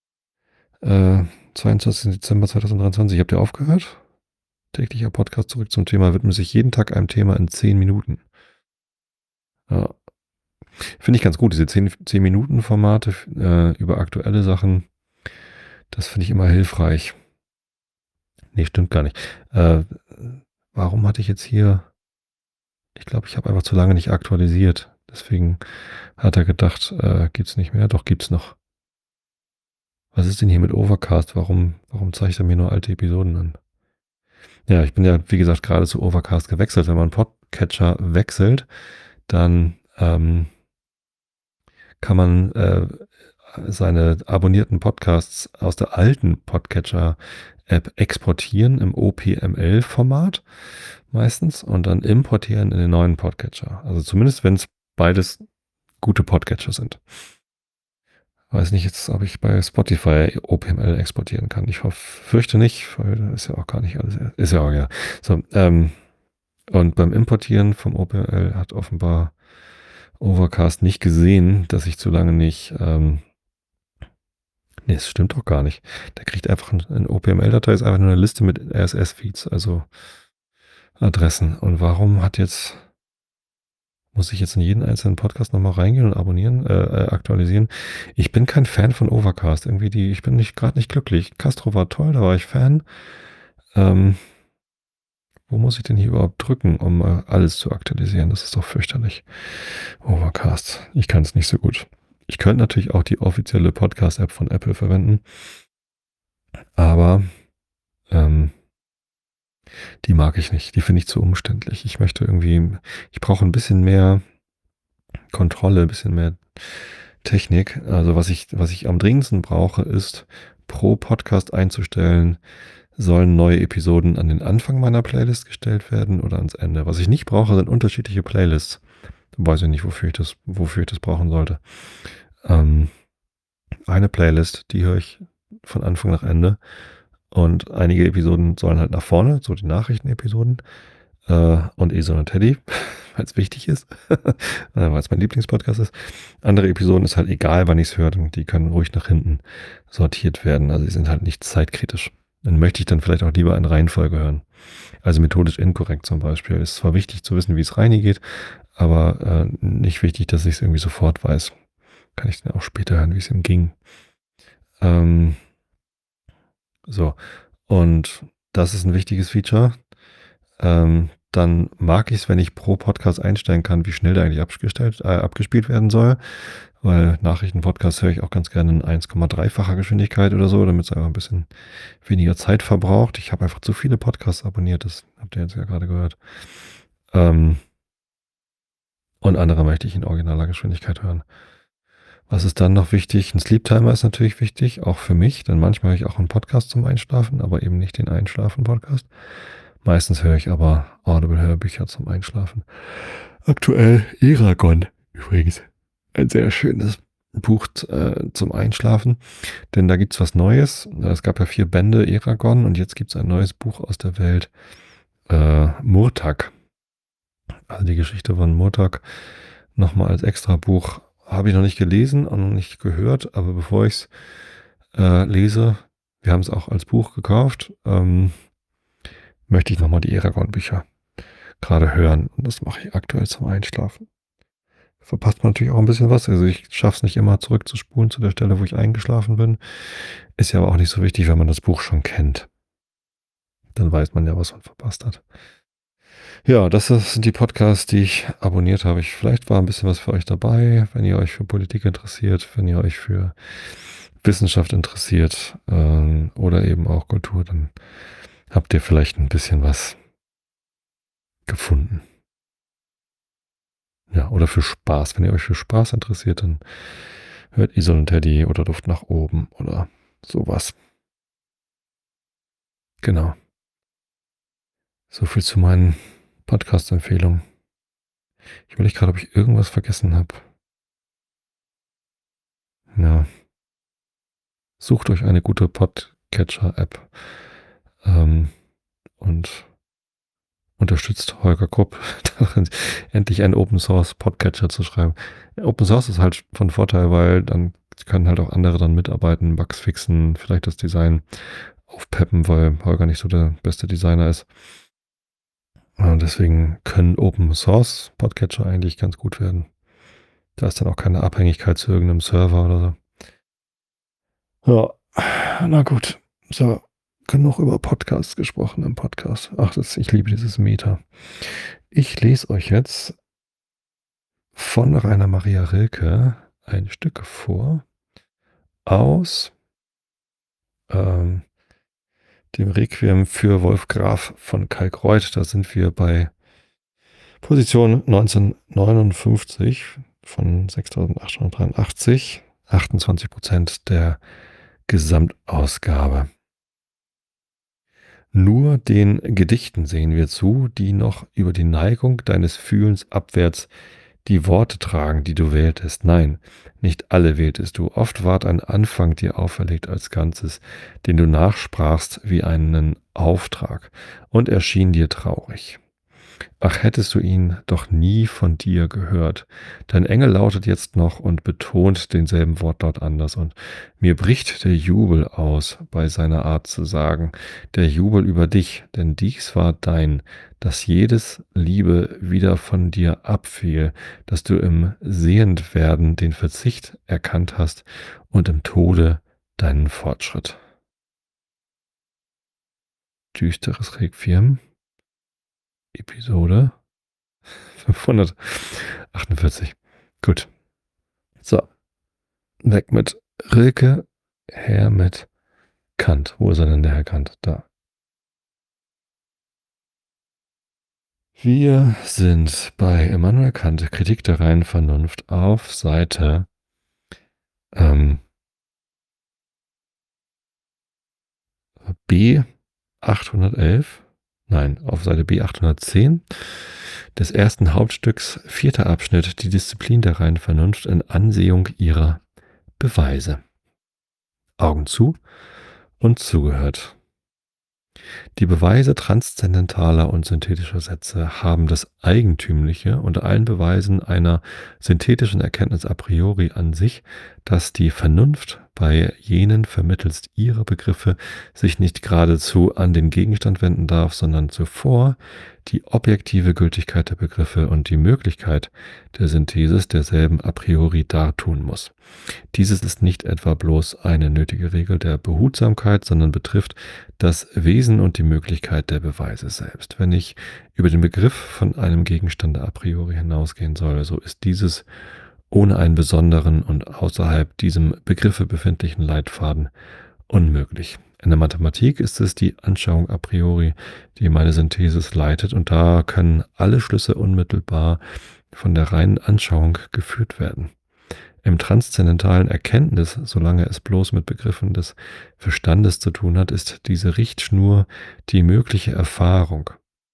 22. Dezember 2023. Habt ihr aufgehört? Täglicher Podcast zurück zum Thema, widmet sich jeden Tag einem Thema in 10 Minuten. Ja. Finde ich ganz gut, diese 10 Minuten Formate über aktuelle Sachen, das finde ich immer hilfreich. Nee, stimmt gar nicht. Warum hatte ich jetzt hier ich glaube, ich habe einfach zu lange nicht aktualisiert. Deswegen hat er gedacht, gibt's nicht mehr. Doch, gibt's noch. Was ist denn hier mit Overcast? Warum zeigt er mir nur alte Episoden an? Ja, ich bin ja, wie gesagt, gerade zu Overcast gewechselt. Wenn man Podcatcher wechselt, dann kann man seine abonnierten Podcasts aus der alten Podcatcher-App exportieren im OPML-Format meistens und dann importieren in den neuen Podcatcher. Also zumindest, wenn es beides gute Podcatcher sind. Weiß nicht jetzt, ob ich bei Spotify OPML exportieren kann. Ich fürchte nicht, weil da ist ja auch gar nicht alles. Ist ja auch, ja. So, und beim Importieren vom OPML hat offenbar Overcast nicht gesehen, dass ich zu lange nicht. Nee, es stimmt doch gar nicht. Der kriegt einfach eine OPML-Datei, ist einfach nur eine Liste mit RSS-Feeds, also Adressen. Und warum muss ich jetzt in jeden einzelnen Podcast nochmal reingehen und abonnieren, aktualisieren? Ich bin kein Fan von Overcast. Irgendwie ich bin gerade nicht glücklich. Castro war toll, da war ich Fan. Wo muss ich denn hier überhaupt drücken, um alles zu aktualisieren? Das ist doch fürchterlich. Overcast. Ich kann es nicht so gut. Ich könnte natürlich auch die offizielle Podcast-App von Apple verwenden, aber die mag ich nicht. Die finde ich zu umständlich. Ich brauche ein bisschen mehr Kontrolle, ein bisschen mehr Technik. Also was ich am dringendsten brauche, ist pro Podcast einzustellen, sollen neue Episoden an den Anfang meiner Playlist gestellt werden oder ans Ende. Was ich nicht brauche, sind unterschiedliche Playlists. Weiß ich nicht, wofür ich das brauchen sollte. Eine Playlist, die höre ich von Anfang nach Ende. Und einige Episoden sollen halt nach vorne, so die Nachrichtenepisoden. Und Esel und Teddy, weil es wichtig ist, weil es mein Lieblingspodcast ist. Andere Episoden ist halt egal, wann ich es höre, die können ruhig nach hinten sortiert werden. Also die sind halt nicht zeitkritisch. Dann möchte ich dann vielleicht auch lieber in Reihenfolge hören. Also methodisch inkorrekt zum Beispiel. Ist zwar wichtig zu wissen, wie es reingeht, aber nicht wichtig, dass ich es irgendwie sofort weiß. Kann ich dann auch später hören, wie es ihm ging. So. Und das ist ein wichtiges Feature. Dann mag ich es, wenn ich pro Podcast einstellen kann, wie schnell der eigentlich abgespielt werden soll. Weil Nachrichtenpodcasts höre ich auch ganz gerne in 1,3-facher Geschwindigkeit oder so, damit es einfach ein bisschen weniger Zeit verbraucht. Ich habe einfach zu viele Podcasts abonniert, das habt ihr jetzt ja gerade gehört. Und andere möchte ich in originaler Geschwindigkeit hören. Was ist dann noch wichtig? Ein Sleep Timer ist natürlich wichtig, auch für mich, denn manchmal höre ich auch einen Podcast zum Einschlafen, aber eben nicht den Einschlafen-Podcast. Meistens höre ich aber Audible-Hörbücher zum Einschlafen. Aktuell Eragon übrigens. Ein sehr schönes Buch zum Einschlafen, denn da gibt es was Neues. Es gab ja 4 Bände Eragon und jetzt gibt es ein neues Buch aus der Welt, Murtag. Also die Geschichte von Murtag nochmal als extra Buch. Habe ich noch nicht gelesen und noch nicht gehört, aber bevor ich es lese, wir haben es auch als Buch gekauft, möchte ich nochmal die Eragon-Bücher gerade hören. Und das mache ich aktuell zum Einschlafen. Verpasst man natürlich auch ein bisschen was. Also ich schaffe es nicht immer zurückzuspulen zu der Stelle, wo ich eingeschlafen bin. Ist ja aber auch nicht so wichtig, wenn man das Buch schon kennt. Dann weiß man ja, was man verpasst hat. Ja, das sind die Podcasts, die ich abonniert habe. Vielleicht war ein bisschen was für euch dabei, wenn ihr euch für Politik interessiert, wenn ihr euch für Wissenschaft interessiert oder eben auch Kultur, dann habt ihr vielleicht ein bisschen was gefunden. Ja, oder für Spaß. Wenn ihr euch für Spaß interessiert, dann hört Esel und Teddy oder Luft nach oben oder sowas. Genau. So viel zu meinen Podcast-Empfehlungen. Ich überlege gerade, ob ich irgendwas vergessen habe. Ja. Sucht euch eine gute Podcatcher-App und unterstützt Holger Krupp darin, endlich einen Open-Source-Podcatcher zu schreiben. Open Source ist halt von Vorteil, weil dann können halt auch andere dann mitarbeiten, Bugs fixen, vielleicht das Design aufpeppen, weil Holger nicht so der beste Designer ist. Und deswegen können Open Source Podcatcher eigentlich ganz gut werden. Da ist dann auch keine Abhängigkeit zu irgendeinem Server oder so. Ja, na gut. So, genug über Podcasts gesprochen im Podcast. Ach, ich liebe dieses Meta. Ich lese euch jetzt von Rainer Maria Rilke ein Stück vor aus ähm, dem Requiem für Wolf Graf von Kalkreuth. Da sind wir bei Position 1959 von 6.883, 28% der Gesamtausgabe. Nur den Gedichten sehen wir zu, die noch über die Neigung deines Fühlens abwärts die Worte tragen, die du wähltest. Nein, nicht alle wähltest du. Oft ward ein Anfang dir auferlegt als Ganzes, den du nachsprachst wie einen Auftrag und erschien dir traurig. Ach, hättest du ihn doch nie von dir gehört. Dein Engel lautet jetzt noch und betont denselben Wortlaut anders. Und mir bricht der Jubel aus, bei seiner Art zu sagen, der Jubel über dich, denn dies war dein, dass jedes Liebe wieder von dir abfiel, dass du im Sehendwerden den Verzicht erkannt hast und im Tode deinen Fortschritt. Düsteres Requiem, Episode 548. Gut. So. Weg mit Rilke, her mit Kant. Wo ist er denn, der Herr Kant? Da. Wir sind bei Immanuel Kant, Kritik der reinen Vernunft, auf Seite B 811. Nein, auf Seite B 810 des ersten Hauptstücks, 4. Abschnitt, die Disziplin der reinen Vernunft in Ansehung ihrer Beweise. Augen zu und zugehört. Die Beweise transzendentaler und synthetischer Sätze haben das Eigentümliche unter allen Beweisen einer synthetischen Erkenntnis a priori an sich, dass die Vernunft bei jenen vermittelst ihrer Begriffe sich nicht geradezu an den Gegenstand wenden darf, sondern zuvor die objektive Gültigkeit der Begriffe und die Möglichkeit der Synthesis derselben a priori dartun muss. Dieses ist nicht etwa bloß eine nötige Regel der Behutsamkeit, sondern betrifft das Wesen und die Möglichkeit der Beweise selbst. Wenn ich über den Begriff von einem Gegenstande a priori hinausgehen soll, so ist dieses ohne einen besonderen und außerhalb diesem Begriffe befindlichen Leitfaden unmöglich. In der Mathematik ist es die Anschauung a priori, die meine Synthesis leitet, und da können alle Schlüsse unmittelbar von der reinen Anschauung geführt werden. Im transzendentalen Erkenntnis, solange es bloß mit Begriffen des Verstandes zu tun hat, ist diese Richtschnur die mögliche Erfahrung.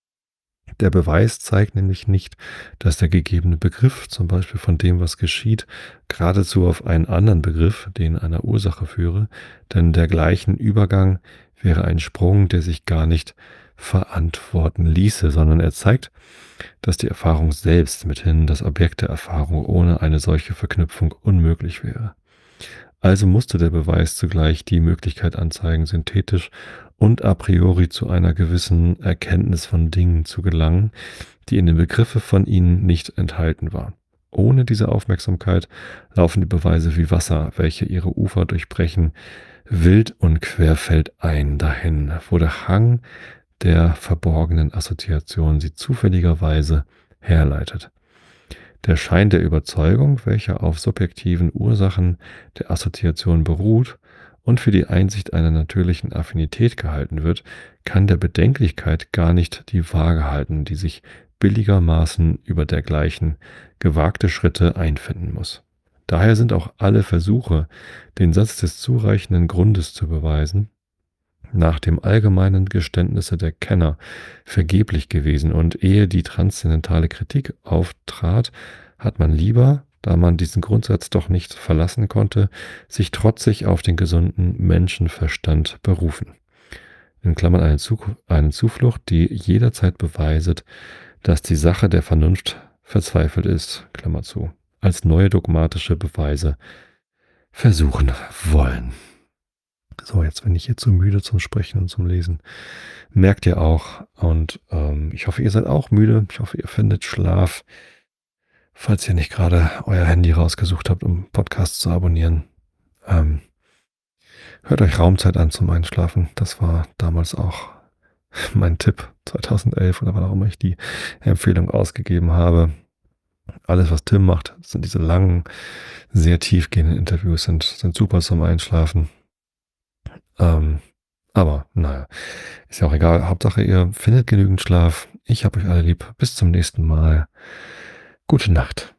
Der Beweis zeigt nämlich nicht, dass der gegebene Begriff, zum Beispiel von dem, was geschieht, geradezu auf einen anderen Begriff, den einer Ursache führe, denn dergleichen Übergang wäre ein Sprung, der sich gar nicht verantworten ließe, sondern er zeigt, dass die Erfahrung selbst, mithin das Objekt der Erfahrung, ohne eine solche Verknüpfung unmöglich wäre. Also musste der Beweis zugleich die Möglichkeit anzeigen, synthetisch und a priori zu einer gewissen Erkenntnis von Dingen zu gelangen, die in den Begriffe von ihnen nicht enthalten war. Ohne diese Aufmerksamkeit laufen die Beweise wie Wasser, welche ihre Ufer durchbrechen, wild und querfeldein dahin, wo der Hang der verborgenen Assoziation sie zufälligerweise herleitet. Der Schein der Überzeugung, welcher auf subjektiven Ursachen der Assoziation beruht und für die Einsicht einer natürlichen Affinität gehalten wird, kann der Bedenklichkeit gar nicht die Waage halten, die sich billigermaßen über dergleichen gewagte Schritte einfinden muss. Daher sind auch alle Versuche, den Satz des zureichenden Grundes zu beweisen, nach dem allgemeinen Geständnisse der Kenner vergeblich gewesen, und ehe die transzendentale Kritik auftrat, hat man lieber, da man diesen Grundsatz doch nicht verlassen konnte, sich trotzig auf den gesunden Menschenverstand berufen. In Klammern eine Zuflucht, die jederzeit beweiset, dass die Sache der Vernunft verzweifelt ist, Klammer zu, als neue dogmatische Beweise versuchen wollen. So, jetzt bin ich hier zu müde zum Sprechen und zum Lesen. Merkt ihr auch. Und ich hoffe, ihr seid auch müde. Ich hoffe, ihr findet Schlaf. falls ihr nicht gerade euer Handy rausgesucht habt, um Podcasts zu abonnieren. Ähm, Hört euch Raumzeit an zum Einschlafen. Das war damals auch mein Tipp 2011 oder wann auch immer ich die Empfehlung ausgegeben habe. Alles, was Tim macht, sind diese langen, sehr tiefgehenden Interviews, sind super zum Einschlafen. Aber naja, ist ja auch egal. Hauptsache, ihr findet genügend Schlaf. Ich hab euch alle lieb. Bis zum nächsten Mal. Gute Nacht.